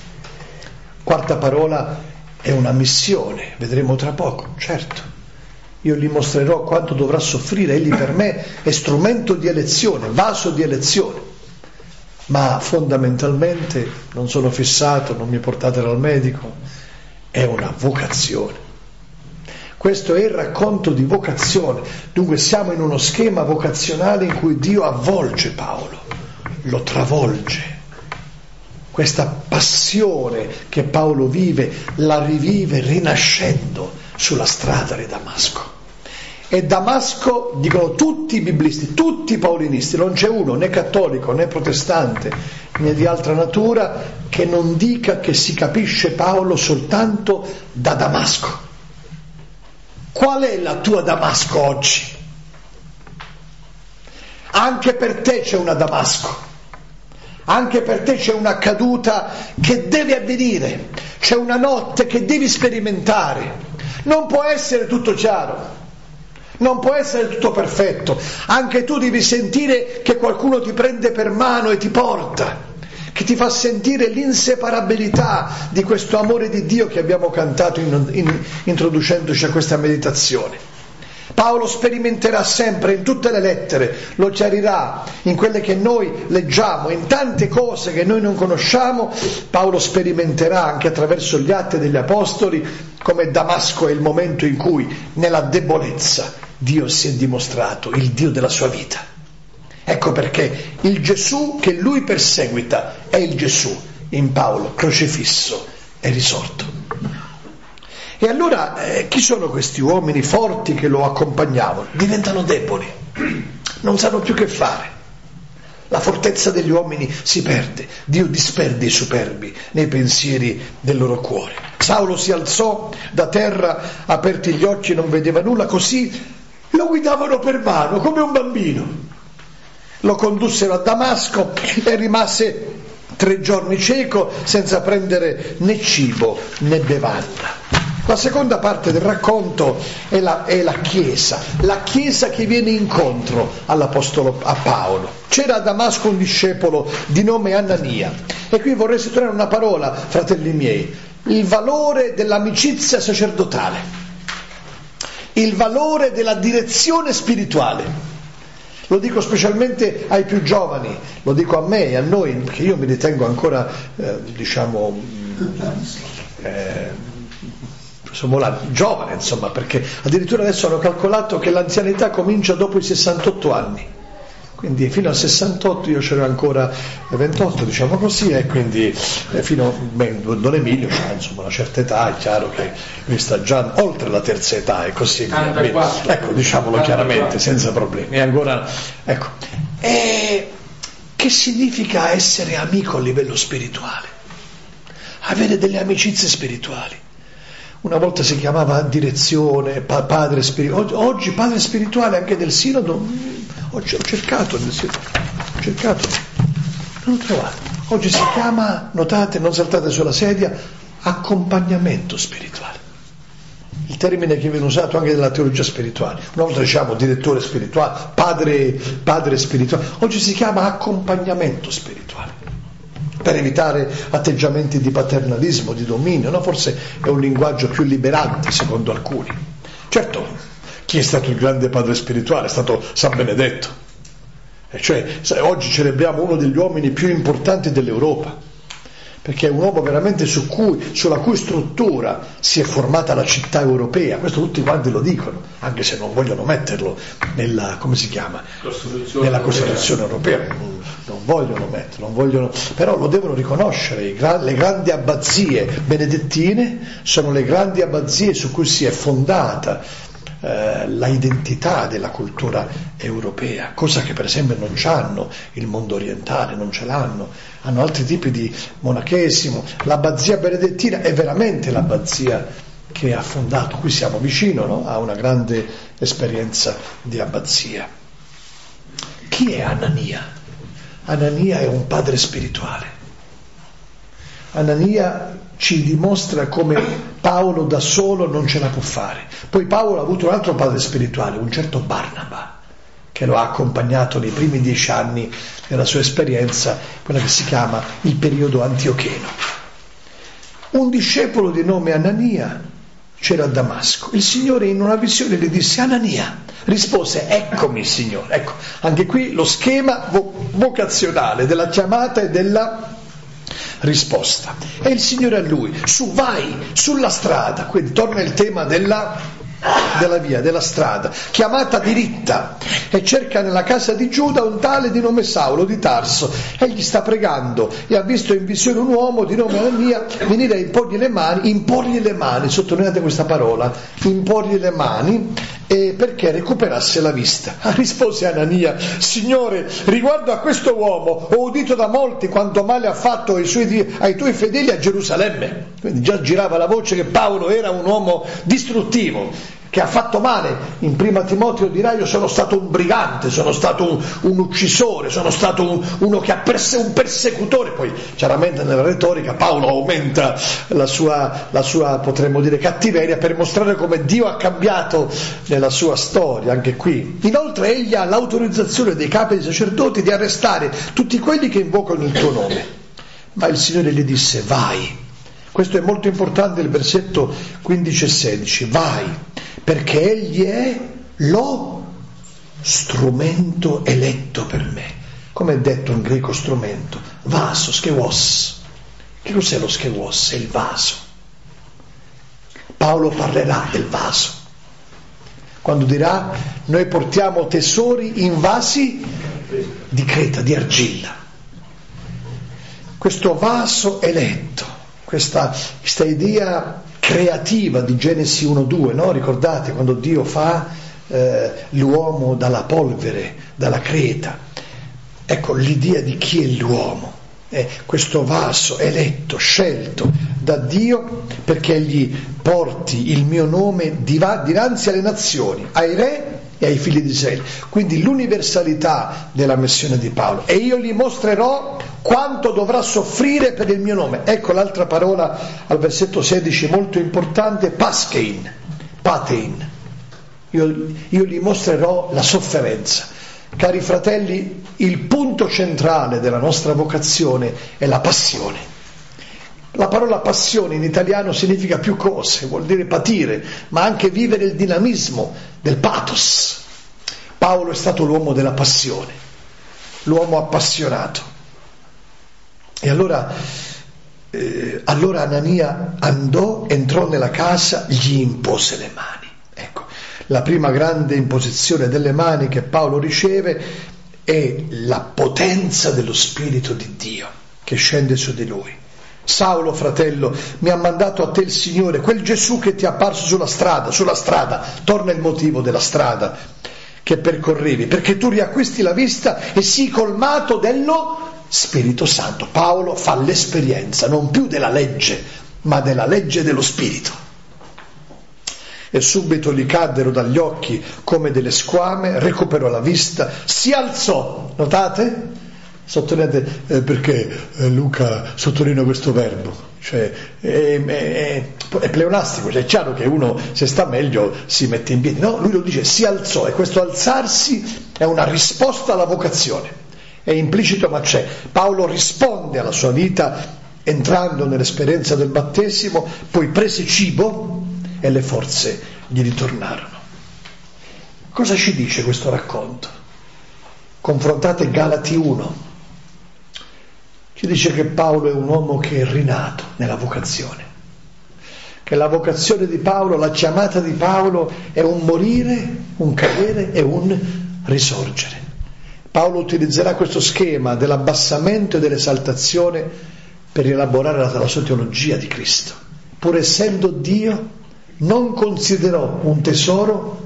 Quarta parola, è una missione, vedremo tra poco, certo. Io gli mostrerò quanto dovrà soffrire, egli per me è strumento di elezione, vaso di elezione, ma fondamentalmente non sono fissato, non mi portate dal medico, è una vocazione. Questo è il racconto di vocazione. Dunque siamo in uno schema vocazionale in cui Dio avvolge Paolo, lo travolge. Questa passione che Paolo vive la rivive rinascendo sulla strada di Damasco. E Damasco, dicono tutti i biblisti, tutti i paolinisti, non c'è uno né cattolico né protestante né di altra natura che non dica che si capisce Paolo soltanto da Damasco. Qual è la tua Damasco oggi? Anche per te c'è una Damasco, anche per te c'è una caduta che deve avvenire, c'è una notte che devi sperimentare. Non può essere tutto chiaro, non può essere tutto perfetto, anche tu devi sentire che qualcuno ti prende per mano e ti porta, che ti fa sentire l'inseparabilità di questo amore di Dio che abbiamo cantato in, in, introducendoci a questa meditazione. Paolo sperimenterà sempre in tutte le lettere, lo chiarirà in quelle che noi leggiamo, in tante cose che noi non conosciamo. Paolo sperimenterà anche attraverso gli atti degli apostoli come Damasco è il momento in cui nella debolezza Dio si è dimostrato il Dio della sua vita. Ecco perché il Gesù che lui perseguita è il Gesù in Paolo, crocifisso e risorto. E allora eh, chi sono questi uomini forti che lo accompagnavano? Diventano deboli, non sanno più che fare. La fortezza degli uomini si perde, Dio disperde i superbi nei pensieri del loro cuore. Saulo si alzò da terra, aperti gli occhi non vedeva nulla, così lo guidavano per mano come un bambino. Lo condussero a Damasco e rimase tre giorni cieco senza prendere né cibo né bevanda. La seconda parte del racconto è la, è la Chiesa, la Chiesa che viene incontro all'Apostolo, a Paolo. C'era a Damasco un discepolo di nome Anania, e qui vorrei sottolineare una parola, fratelli miei, il valore dell'amicizia sacerdotale, il valore della direzione spirituale. Lo dico specialmente ai più giovani, lo dico a me e a noi, perché io mi ritengo ancora, eh, diciamo... Eh, Insomma, giovane, insomma, perché addirittura adesso hanno calcolato che l'anzianità comincia dopo i sessantotto anni, quindi fino a sessantotto io c'ero ancora ventotto, diciamo così, e quindi eh, fino beh, Don Emilio c'ha insomma una certa età, è chiaro che lui sta già oltre la terza età e così via. Ecco, diciamolo chiaramente, senza problemi. E ancora, ecco, e che significa essere amico a livello spirituale? Avere delle amicizie spirituali. Una volta si chiamava direzione, pa- padre spirituale, oggi padre spirituale anche del sinodo, oggi ho cercato nel sinodo, ho cercato, non l'ho trovato. Oggi si chiama, notate, non saltate sulla sedia, accompagnamento spirituale. Il termine che viene usato anche nella teologia spirituale. Una volta diciamo direttore spirituale, padre, padre spirituale, oggi si chiama accompagnamento spirituale, per evitare atteggiamenti di paternalismo, di dominio, no? Forse è un linguaggio più liberante secondo alcuni. Certo, chi è stato il grande padre spirituale? È stato San Benedetto, e cioè oggi celebriamo uno degli uomini più importanti dell'Europa, perché è un uomo veramente su cui, sulla cui struttura si è formata la città europea. Questo tutti quanti lo dicono, anche se non vogliono metterlo nella, come si chiama? Costituzione nella Costituzione europea. europea. Non vogliono metterlo, non vogliono, però lo devono riconoscere. I gra- le grandi abbazie benedettine sono le grandi abbazie su cui si è fondata eh, la identità della cultura europea, cosa che per esempio non c'hanno il mondo orientale, non ce l'hanno, hanno altri tipi di monachesimo. L'abbazia benedettina è veramente l'abbazia che ha fondato, qui siamo vicino, no? A una grande esperienza di abbazia. Chi è Anania? Anania è un padre spirituale. Anania ci dimostra come Paolo da solo non ce la può fare. Poi Paolo ha avuto un altro padre spirituale, un certo Barnaba, che lo ha accompagnato nei primi dieci anni della sua esperienza, quella che si chiama il periodo antiocheno. Un discepolo di nome Anania c'era a Damasco. Il Signore in una visione gli disse: Anania. Rispose: eccomi, Signore. Ecco, anche qui lo schema vo- vocazionale della chiamata e della risposta. E il Signore a lui: su, vai sulla strada. Quindi torna il tema della della via, della strada, chiamata diritta, e cerca nella casa di Giuda un tale di nome Saulo di Tarso. Egli sta pregando e ha visto in visione un uomo di nome Anania venire a imporgli le mani, imporgli le mani, sottolineate questa parola, imporgli le mani, e perché recuperasse la vista. Rispose Anania: Signore, riguardo a questo uomo ho udito da molti quanto male ha fatto ai, suoi, ai tuoi fedeli a Gerusalemme. Quindi già girava la voce che Paolo era un uomo distruttivo, che ha fatto male. In prima Timoteo dirà: io sono stato un brigante, sono stato un, un uccisore, sono stato un, uno che ha perse, un persecutore. Poi chiaramente nella retorica Paolo aumenta la sua, la sua, potremmo dire, cattiveria, per mostrare come Dio ha cambiato nella sua storia, anche qui. Inoltre egli ha l'autorizzazione dei capi dei sacerdoti di arrestare tutti quelli che invocano il tuo nome. Ma il Signore gli disse: vai. Questo è molto importante, il versetto quindici e sedici. Vai, perché egli è lo strumento eletto per me. Come è detto in greco strumento? Vaso, skewos. Che cos'è lo skewos? È il vaso. Paolo parlerà del vaso, quando dirà: noi portiamo tesori in vasi di creta, di argilla. Questo vaso eletto, questa, questa idea creativa di Genesi uno due, no? Ricordate quando Dio fa eh, l'uomo dalla polvere, dalla creta. Ecco l'idea di chi è l'uomo, è questo vaso eletto, scelto da Dio perché egli porti il mio nome dinanzi alle nazioni, ai re e ai figli di Israele. Quindi l'universalità della missione di Paolo. E io gli mostrerò quanto dovrà soffrire per il mio nome. Ecco l'altra parola al versetto sedici, molto importante, paskein, patein. Io, io gli mostrerò la sofferenza. Cari fratelli, il punto centrale della nostra vocazione è la passione. La parola passione in italiano significa più cose, vuol dire patire, ma anche vivere il dinamismo del pathos. Paolo è stato l'uomo della passione, l'uomo appassionato. E allora, eh, allora Anania andò, entrò nella casa, gli impose le mani. Ecco, la prima grande imposizione delle mani che Paolo riceve è la potenza dello Spirito di Dio che scende su di lui. Saulo, fratello, mi ha mandato a te il Signore, quel Gesù che ti è apparso sulla strada, sulla strada, torna il motivo della strada che percorrevi, perché tu riacquisti la vista e sii colmato dello Spirito Santo. Paolo fa l'esperienza non più della legge, ma della legge dello Spirito. E subito gli caddero dagli occhi come delle squame, recuperò la vista, si alzò, notate? Sottolineate eh, perché eh, Luca sottolinea questo verbo, cioè è, è, è pleonastico, cioè è chiaro che uno se sta meglio si mette in piedi, no? Lui lo dice, si alzò, e questo alzarsi è una risposta alla vocazione, è implicito ma c'è. Paolo risponde alla sua vita entrando nell'esperienza del battesimo, poi prese cibo e le forze gli ritornarono. Cosa ci dice questo racconto? Confrontate Galati uno. Ci dice che Paolo è un uomo che è rinato nella vocazione, che la vocazione di Paolo, la chiamata di Paolo è un morire, un cadere e un risorgere. Paolo utilizzerà questo schema dell'abbassamento e dell'esaltazione per elaborare la, la sua teologia di Cristo. Pur essendo Dio, non considerò un tesoro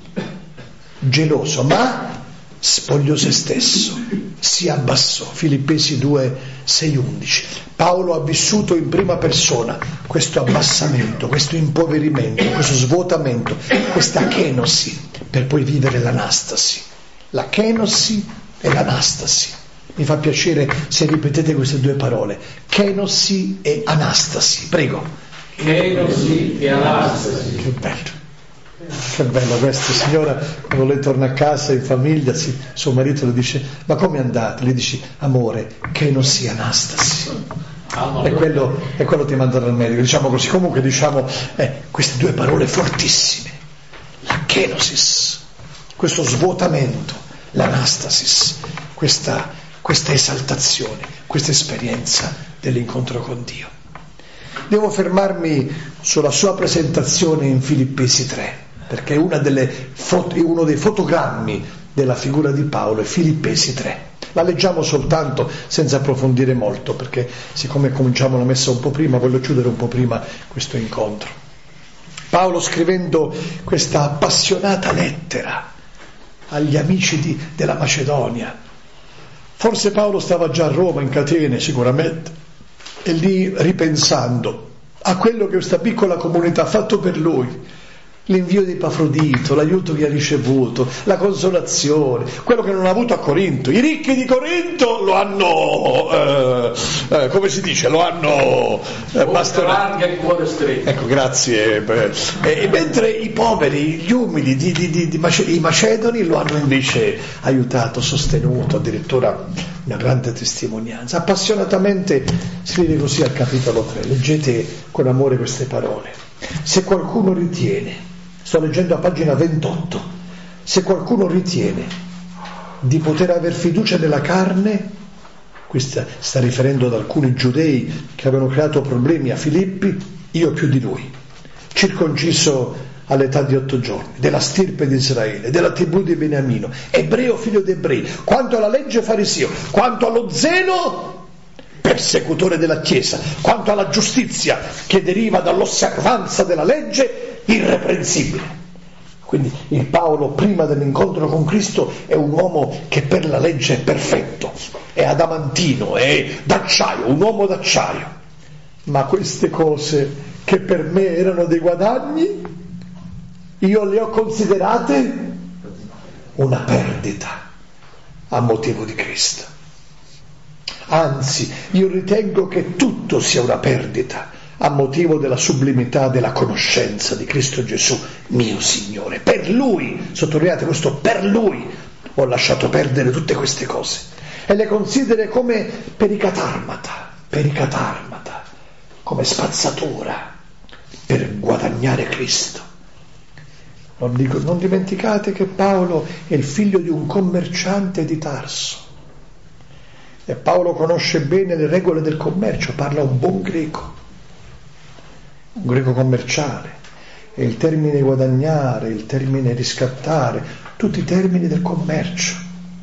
geloso, ma spogliò se stesso, si abbassò. Filippesi due, sei, undici. Paolo ha vissuto in prima persona questo abbassamento, questo impoverimento, questo svuotamento, questa kenosi, per poi vivere l'anastasi. La kenosi e l'anastasi. Mi fa piacere se ripetete queste due parole, kenosi e anastasi. Prego. Kenosi e anastasi. Che bello. Che bello questo, signora, quando lei torna a casa in famiglia, sì, suo marito le dice, ma come andate? Le dici, amore, che non sia anastasi. E quello, e quello ti manda dal medico, diciamo così. Comunque diciamo eh, queste due parole fortissime, la kenosis, questo svuotamento, l'anastasis, questa, questa esaltazione, questa esperienza dell'incontro con Dio. Devo fermarmi sulla sua presentazione in Filippesi tre, perché è una delle foto, uno dei fotogrammi della figura di Paolo è Filippesi tre. La leggiamo soltanto senza approfondire molto, perché siccome cominciamo la messa un po' prima, voglio chiudere un po' prima questo incontro. Paolo, scrivendo questa appassionata lettera agli amici di, della Macedonia, forse Paolo stava già a Roma in catene sicuramente, e lì ripensando a quello che questa piccola comunità ha fatto per lui, l'invio di Epafrodito, l'aiuto che ha ricevuto, la consolazione, quello che non ha avuto a Corinto. I ricchi di Corinto lo hanno, eh, eh, come si dice, lo hanno eh, pastorato. Ecco, grazie. E, e mentre i poveri, gli umili, di, di, di, di Mace- i macedoni lo hanno invece aiutato, sostenuto, addirittura una grande testimonianza. Appassionatamente scrive così al capitolo tre, leggete con amore queste parole. Se qualcuno ritiene, sto leggendo a pagina ventotto, se qualcuno ritiene di poter aver fiducia nella carne, questa sta riferendo ad alcuni giudei che avevano creato problemi a Filippi, io più di lui, circonciso all'età di otto giorni, della stirpe di Israele, della tribù di Beniamino, ebreo figlio di ebrei, quanto alla legge fariseo, quanto allo zelo persecutore della Chiesa, quanto alla giustizia che deriva dall'osservanza della legge, irreprensibile. Quindi il Paolo prima dell'incontro con Cristo è un uomo che per la legge è perfetto, è adamantino, è d'acciaio, un uomo d'acciaio. Ma queste cose che per me erano dei guadagni, io le ho considerate una perdita a motivo di Cristo. Anzi, io ritengo che tutto sia una perdita a motivo della sublimità della conoscenza di Cristo Gesù, mio Signore. Per Lui, sottolineate questo, per Lui ho lasciato perdere tutte queste cose e le considero come pericatarmata, pericatarmata, come spazzatura per guadagnare Cristo. Non, dico, non dimenticate che Paolo è il figlio di un commerciante di Tarso e Paolo conosce bene le regole del commercio, parla un buon greco, un greco commerciale, e il termine guadagnare, il termine riscattare, tutti i termini del commercio.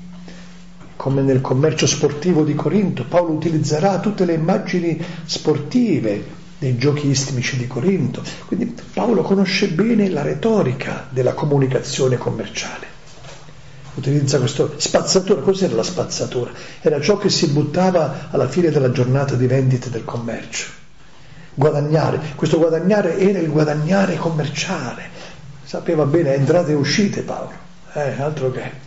Come nel commercio sportivo di Corinto, Paolo utilizzerà tutte le immagini sportive dei giochi istmici di Corinto. Quindi Paolo conosce bene la retorica della comunicazione commerciale. Utilizza questo spazzatura. Cos'era la spazzatura? Era ciò che si buttava alla fine della giornata di vendita del commercio. Guadagnare. Questo guadagnare era il guadagnare commerciale. Sapeva bene entrate e uscite Paolo. Eh, altro che...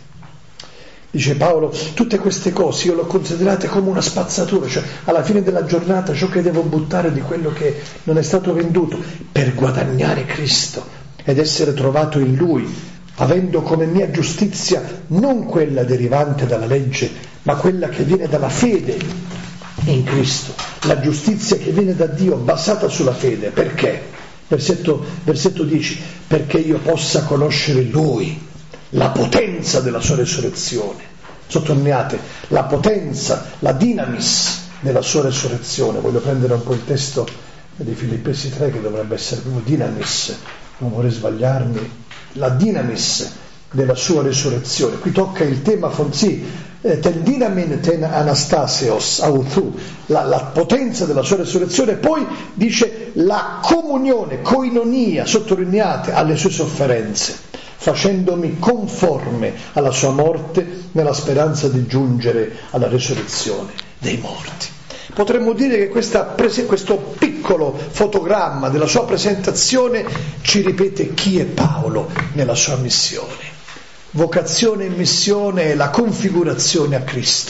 Dice Paolo, tutte queste cose io le ho considerate come una spazzatura, cioè alla fine della giornata ciò che devo buttare di quello che non è stato venduto per guadagnare Cristo ed essere trovato in Lui, avendo come mia giustizia non quella derivante dalla legge, ma quella che viene dalla fede in Cristo, la giustizia che viene da Dio basata sulla fede. Perché? Versetto, versetto dieci, perché io possa conoscere Lui, la potenza della sua resurrezione. Sottolineate la potenza, la dinamis della sua resurrezione. Voglio prendere un po' il testo di Filippesi tre, che dovrebbe essere proprio dinamis, non vorrei sbagliarmi, la dinamis della sua resurrezione. Qui tocca il tema fonsi, eh, ten dinamin ten anastasios authu, la, la potenza della sua resurrezione. Poi dice la comunione, koinonia, sottolineate, alle sue sofferenze, facendomi conforme alla sua morte nella speranza di giungere alla resurrezione dei morti. Potremmo dire che questa prese, questo piccolo fotogramma della sua presentazione ci ripete chi è Paolo nella sua missione. Vocazione e missione è la configurazione a Cristo.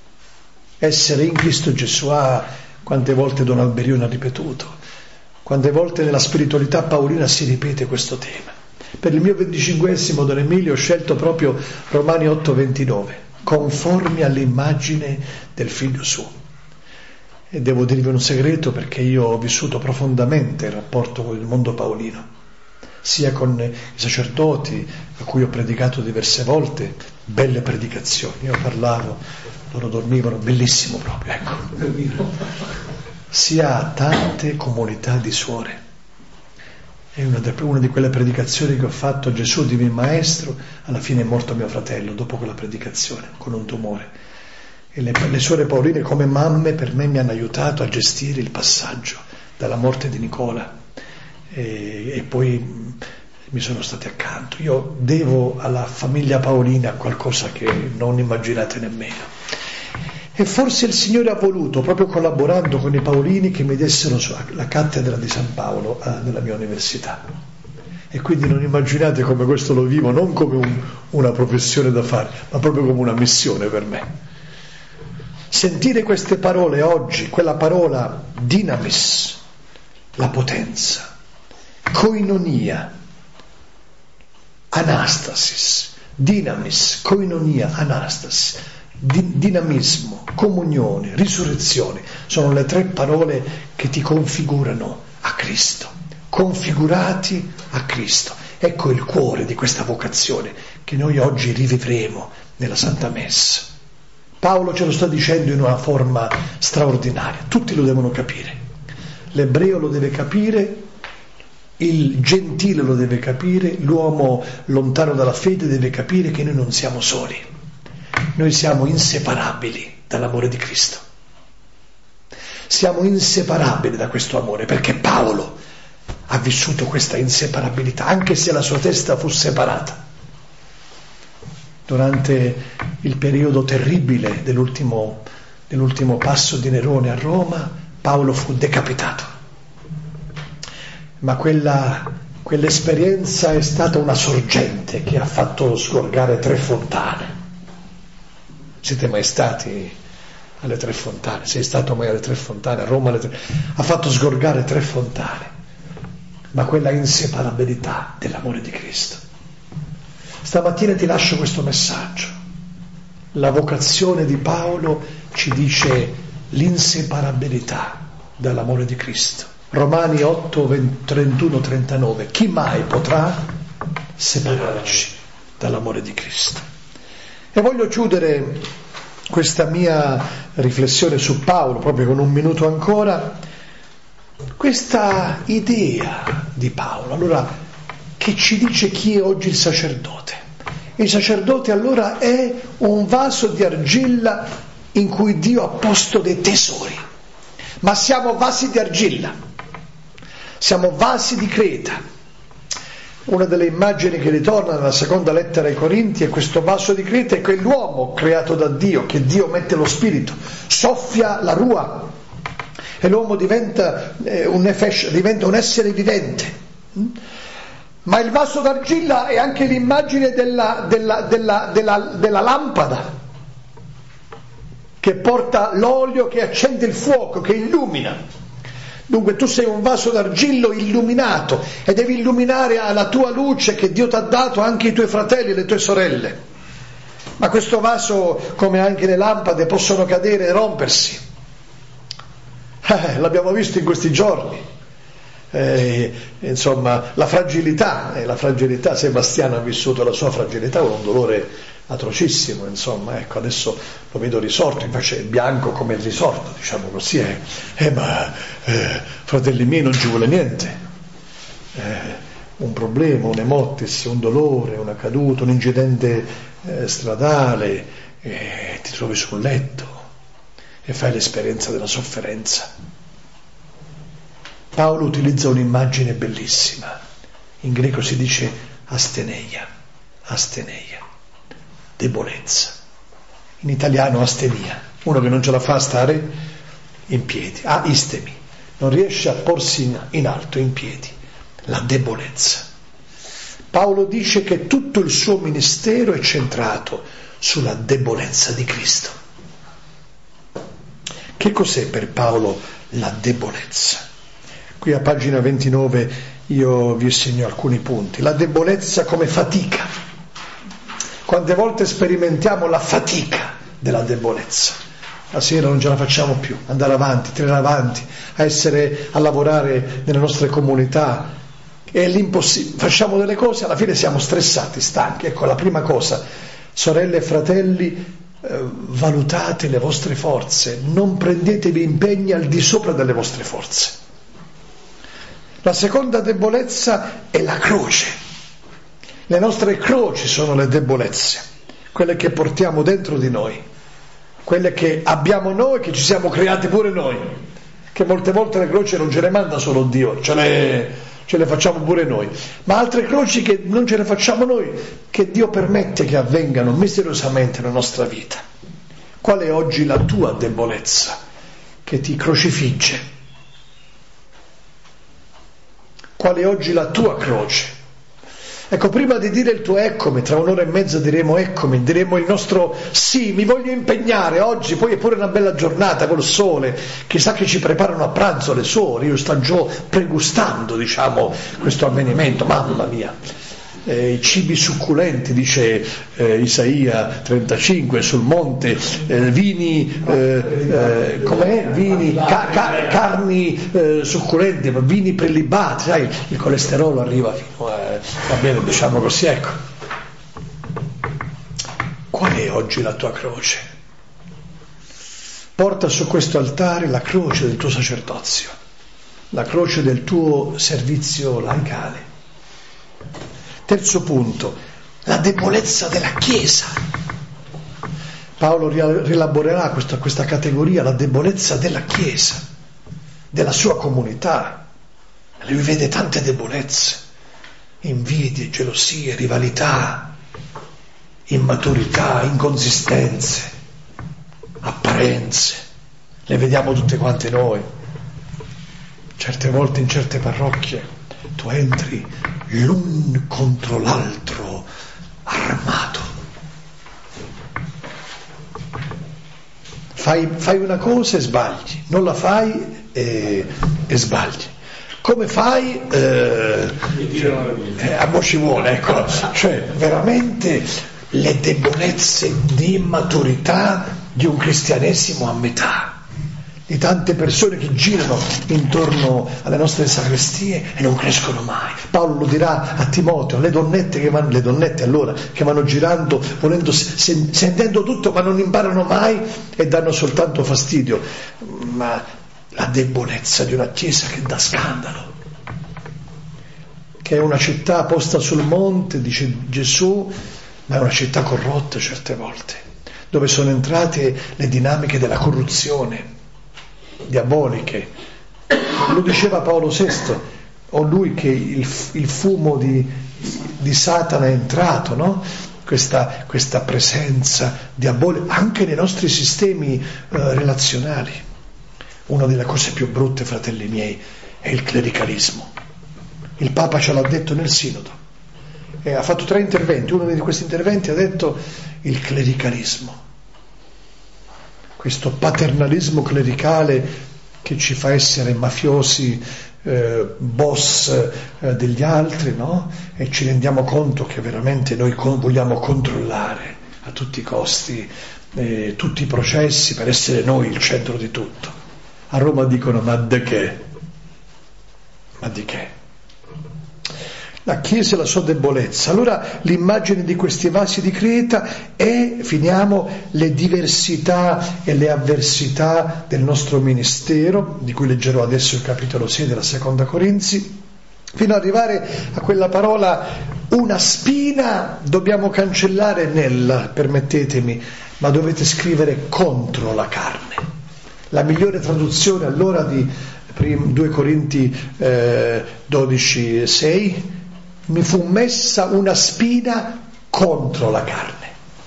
Essere in Cristo Gesù. Ah, quante volte Don Alberione ha ripetuto, quante volte nella spiritualità paolina si ripete questo tema. Per il mio venticinquesimo, Don Emilio, ho scelto proprio Romani otto ventinove, conformi all'immagine del Figlio suo. E devo dirvi un segreto, perché io ho vissuto profondamente il rapporto con il mondo paolino, sia con i sacerdoti a cui ho predicato diverse volte, belle predicazioni, io parlavo, loro dormivano, bellissimo proprio, ecco, sia a tante comunità di suore. È una, de, una di quelle predicazioni che ho fatto, Gesù divino maestro, alla fine è morto mio fratello dopo quella predicazione con un tumore, e le, le suore paoline come mamme per me mi hanno aiutato a gestire il passaggio dalla morte di Nicola, e, e poi mi sono stati accanto. Io devo alla famiglia paolina qualcosa che non immaginate nemmeno, e forse il Signore ha voluto, proprio collaborando con i paolini, che mi dessero la cattedra di San Paolo eh, nella mia università. E quindi non immaginate come questo lo vivo, non come un, una professione da fare, ma proprio come una missione per me. Sentire queste parole oggi, quella parola dinamis, la potenza, koinonia, anastasis, dinamis, koinonia, anastasis, dinamismo, comunione, risurrezione, sono le tre parole che ti configurano a Cristo, configurati a Cristo. Ecco il cuore di questa vocazione che noi oggi rivivremo nella Santa Messa. Paolo ce lo sta dicendo in una forma straordinaria, tutti lo devono capire, l'ebreo lo deve capire, il gentile lo deve capire, l'uomo lontano dalla fede deve capire che noi non siamo soli. Noi siamo inseparabili dall'amore di Cristo. Siamo inseparabili da questo amore, perché Paolo ha vissuto questa inseparabilità, anche se la sua testa fu separata. Durante il periodo terribile dell'ultimo, dell'ultimo passo di Nerone a Roma, Paolo fu decapitato. Ma quella quell'esperienza è stata una sorgente che ha fatto sgorgare tre fontane. Siete mai stati alle Tre Fontane? Sei stato mai alle Tre Fontane? A Roma alle tre... ha fatto sgorgare tre fontane, ma quella inseparabilità dell'amore di Cristo. Stamattina ti lascio questo messaggio. La vocazione di Paolo ci dice l'inseparabilità dall'amore di Cristo. Romani otto, trentuno trentanove. Chi mai potrà separarci dall'amore di Cristo? E voglio chiudere questa mia riflessione su Paolo, proprio con un minuto ancora, questa idea di Paolo. Allora, che ci dice chi è oggi il sacerdote? Il sacerdote allora è un vaso di argilla in cui Dio ha posto dei tesori. Ma siamo vasi di argilla, siamo vasi di creta. Una delle immagini che ritorna nella seconda lettera ai Corinti è questo vaso di creta, è quell'uomo creato da Dio, che Dio mette lo spirito, soffia la rua e l'uomo diventa, eh, un nefesh, diventa un essere vivente. Ma il vaso d'argilla è anche l'immagine della, della, della, della, della lampada che porta l'olio, che accende il fuoco, che illumina. Dunque tu sei un vaso d'argillo illuminato e devi illuminare alla tua luce che Dio ti ha dato anche i tuoi fratelli e le tue sorelle. Ma questo vaso, come anche le lampade, possono cadere e rompersi. Eh, l'abbiamo visto in questi giorni. Eh, insomma, la fragilità, eh, la fragilità, Sebastiano ha vissuto la sua fragilità con un dolore atrocissimo, insomma, ecco, adesso lo vedo risorto, invece è bianco come il risorto, diciamo così, eh, eh ma eh, fratelli miei, non ci vuole niente, eh, un problema, un'emottis, un dolore, una caduta, un incidente eh, stradale, eh, ti trovi sul letto e fai l'esperienza della sofferenza. Paolo utilizza un'immagine bellissima, in greco si dice asteneia, asteneia, debolezza, in italiano astenia, uno che non ce la fa a stare in piedi, ah, istemi, non riesce a porsi in, in alto, in piedi, la debolezza. Paolo dice che tutto il suo ministero è centrato sulla debolezza di Cristo. Che cos'è per Paolo la debolezza? Qui a pagina ventinove io vi assegno alcuni punti. La debolezza come fatica. Quante volte sperimentiamo la fatica della debolezza? La sera non ce la facciamo più, andare avanti, tirare avanti, a essere, a lavorare nelle nostre comunità. È l'impossibile. Facciamo delle cose, alla fine siamo stressati, stanchi. Ecco, la prima cosa, sorelle e fratelli, eh, valutate le vostre forze, non prendetevi impegni al di sopra delle vostre forze. La seconda debolezza è la croce. Le nostre croci sono le debolezze, quelle che portiamo dentro di noi, quelle che abbiamo noi, che ci siamo creati pure noi, che molte volte le croci non ce le manda solo Dio, ce le, ce le facciamo pure noi, ma altre croci che non ce le facciamo noi, che Dio permette che avvengano misteriosamente nella nostra vita. Qual è oggi la tua debolezza che ti crocifigge? Qual è oggi la tua croce? Ecco, prima di dire il tuo eccomi, tra un'ora e mezza diremo eccomi, diremo il nostro sì, mi voglio impegnare oggi, poi è pure una bella giornata col sole, chissà che ci preparano a pranzo le suore, io sto già pregustando, diciamo, questo avvenimento, mamma mia. Eh, i cibi succulenti, dice eh, Isaia trentacinque, sul monte, eh, vini, eh, eh, com'è? Vini, ca- ca- carni eh, succulenti, vini prelibati, sai, il colesterolo arriva fino a, va bene, diciamo così, ecco. Qual è oggi la tua croce? Porta su questo altare la croce del tuo sacerdozio, la croce del tuo servizio laicale. Terzo punto, la debolezza della Chiesa. Paolo rielaborerà questa, questa categoria, la debolezza della Chiesa, della sua comunità. Lui vede tante debolezze, invidie, gelosie, rivalità, immaturità, inconsistenze, apparenze. Le vediamo tutte quante noi. Certe volte in certe parrocchie tu entri l'un contro l'altro armato. Fai, fai una cosa e sbagli, non la fai e, e sbagli. Come fai? Eh, eh, a mo' ci vuole, ecco, cioè veramente le debolezze di immaturità di un cristianesimo a metà, di tante persone che girano intorno alle nostre sagrestie e non crescono mai. Paolo lo dirà a Timoteo, le donnette che vanno, le donnette allora che vanno girando volendo, sen, sentendo tutto ma non imparano mai e danno soltanto fastidio. Ma la debolezza di una chiesa che dà scandalo, che è una città posta sul monte, dice Gesù, ma è una città corrotta certe volte, dove sono entrate le dinamiche della corruzione diaboliche. Lo diceva Paolo sesto, o lui che il, il fumo di, di Satana è entrato, no? Questa, questa presenza diabolica anche nei nostri sistemi eh, relazionali. Una delle cose più brutte, fratelli miei, è il clericalismo. Il Papa ce l'ha detto nel Sinodo, e ha fatto tre interventi. Uno di questi interventi ha detto il clericalismo, questo paternalismo clericale che ci fa essere mafiosi, eh, boss eh, degli altri, no? E ci rendiamo conto che veramente noi con- vogliamo controllare a tutti i costi eh, tutti i processi per essere noi il centro di tutto. A Roma dicono ma di che? Ma di che? La Chiesa e la sua debolezza. Allora l'immagine di questi vasi di Creta è, finiamo, le diversità e le avversità del nostro ministero, di cui leggerò adesso il capitolo sei della seconda Corinzi, fino ad arrivare a quella parola una spina dobbiamo cancellare nella, permettetemi, ma dovete scrivere contro la carne. La migliore traduzione allora di due Corinti eh, dodici sei, mi fu messa una spina contro la carne,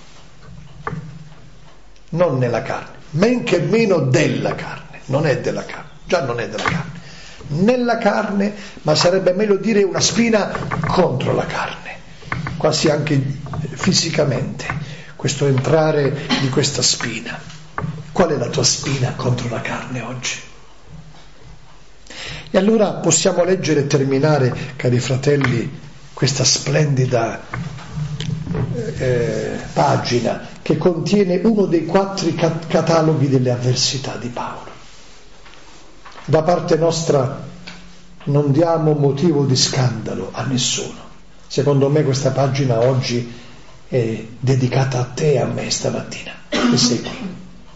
non nella carne, men che meno della carne, non è della carne, già non è della carne, nella carne, ma sarebbe meglio dire una spina contro la carne, quasi anche fisicamente, questo entrare di questa spina. Qual è la tua spina contro la carne oggi? E allora possiamo leggere e terminare, cari fratelli, questa splendida eh, pagina che contiene uno dei quattro cat- cataloghi delle avversità di Paolo. Da parte nostra non diamo motivo di scandalo a nessuno. Secondo me questa pagina oggi è dedicata a te e a me stamattina, che sei qui.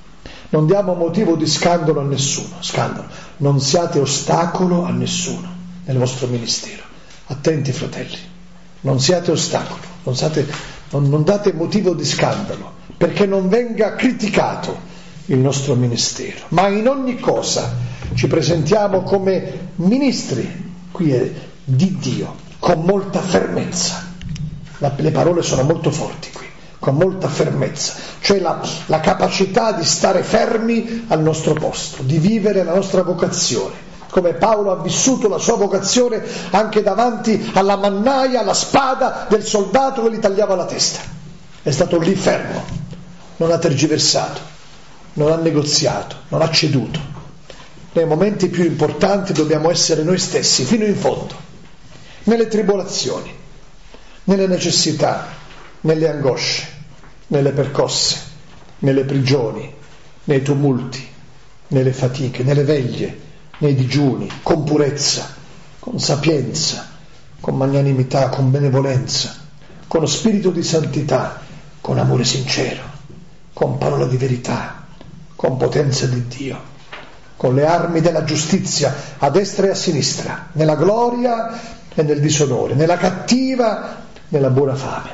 Non diamo motivo di scandalo a nessuno, scandalo. Non siate ostacolo a nessuno nel vostro ministero. Attenti, fratelli, non siate ostacolo, non, siate, non, non date motivo di scandalo, perché non venga criticato il nostro ministero. Ma in ogni cosa ci presentiamo come ministri, qui è di Dio, con molta fermezza. La, le parole sono molto forti qui. Con molta fermezza, cioè la, la capacità di stare fermi al nostro posto, di vivere la nostra vocazione, come Paolo ha vissuto la sua vocazione anche davanti alla mannaia, alla spada del soldato che gli tagliava la testa. È stato lì fermo, non ha tergiversato, non ha negoziato, non ha ceduto. Nei momenti più importanti dobbiamo essere noi stessi, fino in fondo, nelle tribolazioni, nelle necessità, nelle angosce, nelle percosse, nelle prigioni, nei tumulti, nelle fatiche, nelle veglie, nei digiuni, con purezza, con sapienza, con magnanimità, con benevolenza, con spirito di santità, con amore sincero, con parola di verità, con potenza di Dio, con le armi della giustizia a destra e a sinistra, nella gloria e nel disonore, nella cattiva, nella buona fame.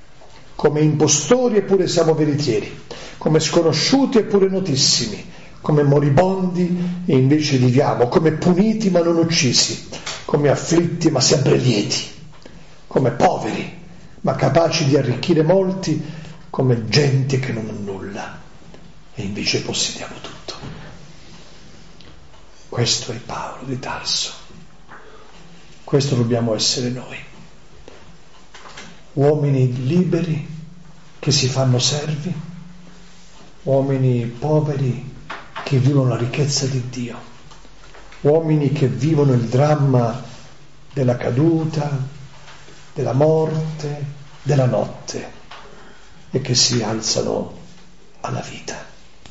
Come impostori eppure siamo veritieri, come sconosciuti eppure notissimi, come moribondi e invece viviamo, come puniti ma non uccisi, come afflitti ma sempre lieti, come poveri ma capaci di arricchire molti, come gente che non ha nulla e invece possediamo tutto. Questo è Paolo di Tarso. Questo dobbiamo essere noi. Uomini liberi che si fanno servi, uomini poveri che vivono la ricchezza di Dio, uomini che vivono il dramma della caduta, della morte, della notte e che si alzano alla vita.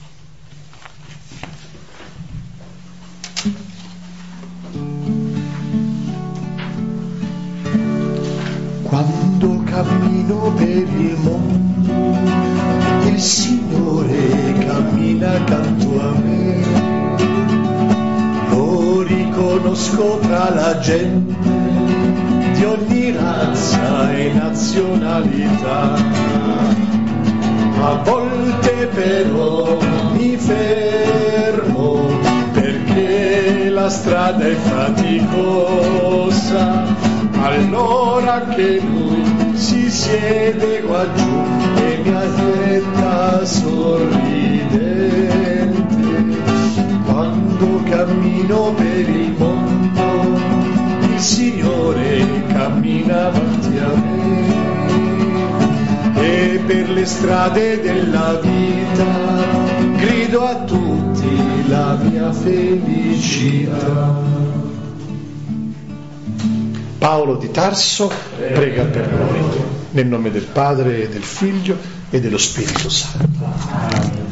Quando cammino per il mondo, il Signore cammina accanto a me. Lo riconosco tra la gente di ogni razza e nazionalità. A volte però mi fermo perché la strada è faticosa. Allora che lui si siede qua giù e mi aspetta sorridente. Quando cammino per il mondo, il Signore cammina avanti a me. E per le strade della vita grido a tutti la mia felicità. Paolo di Tarso prega per noi, nel nome del Padre, e del Figlio e dello Spirito Santo.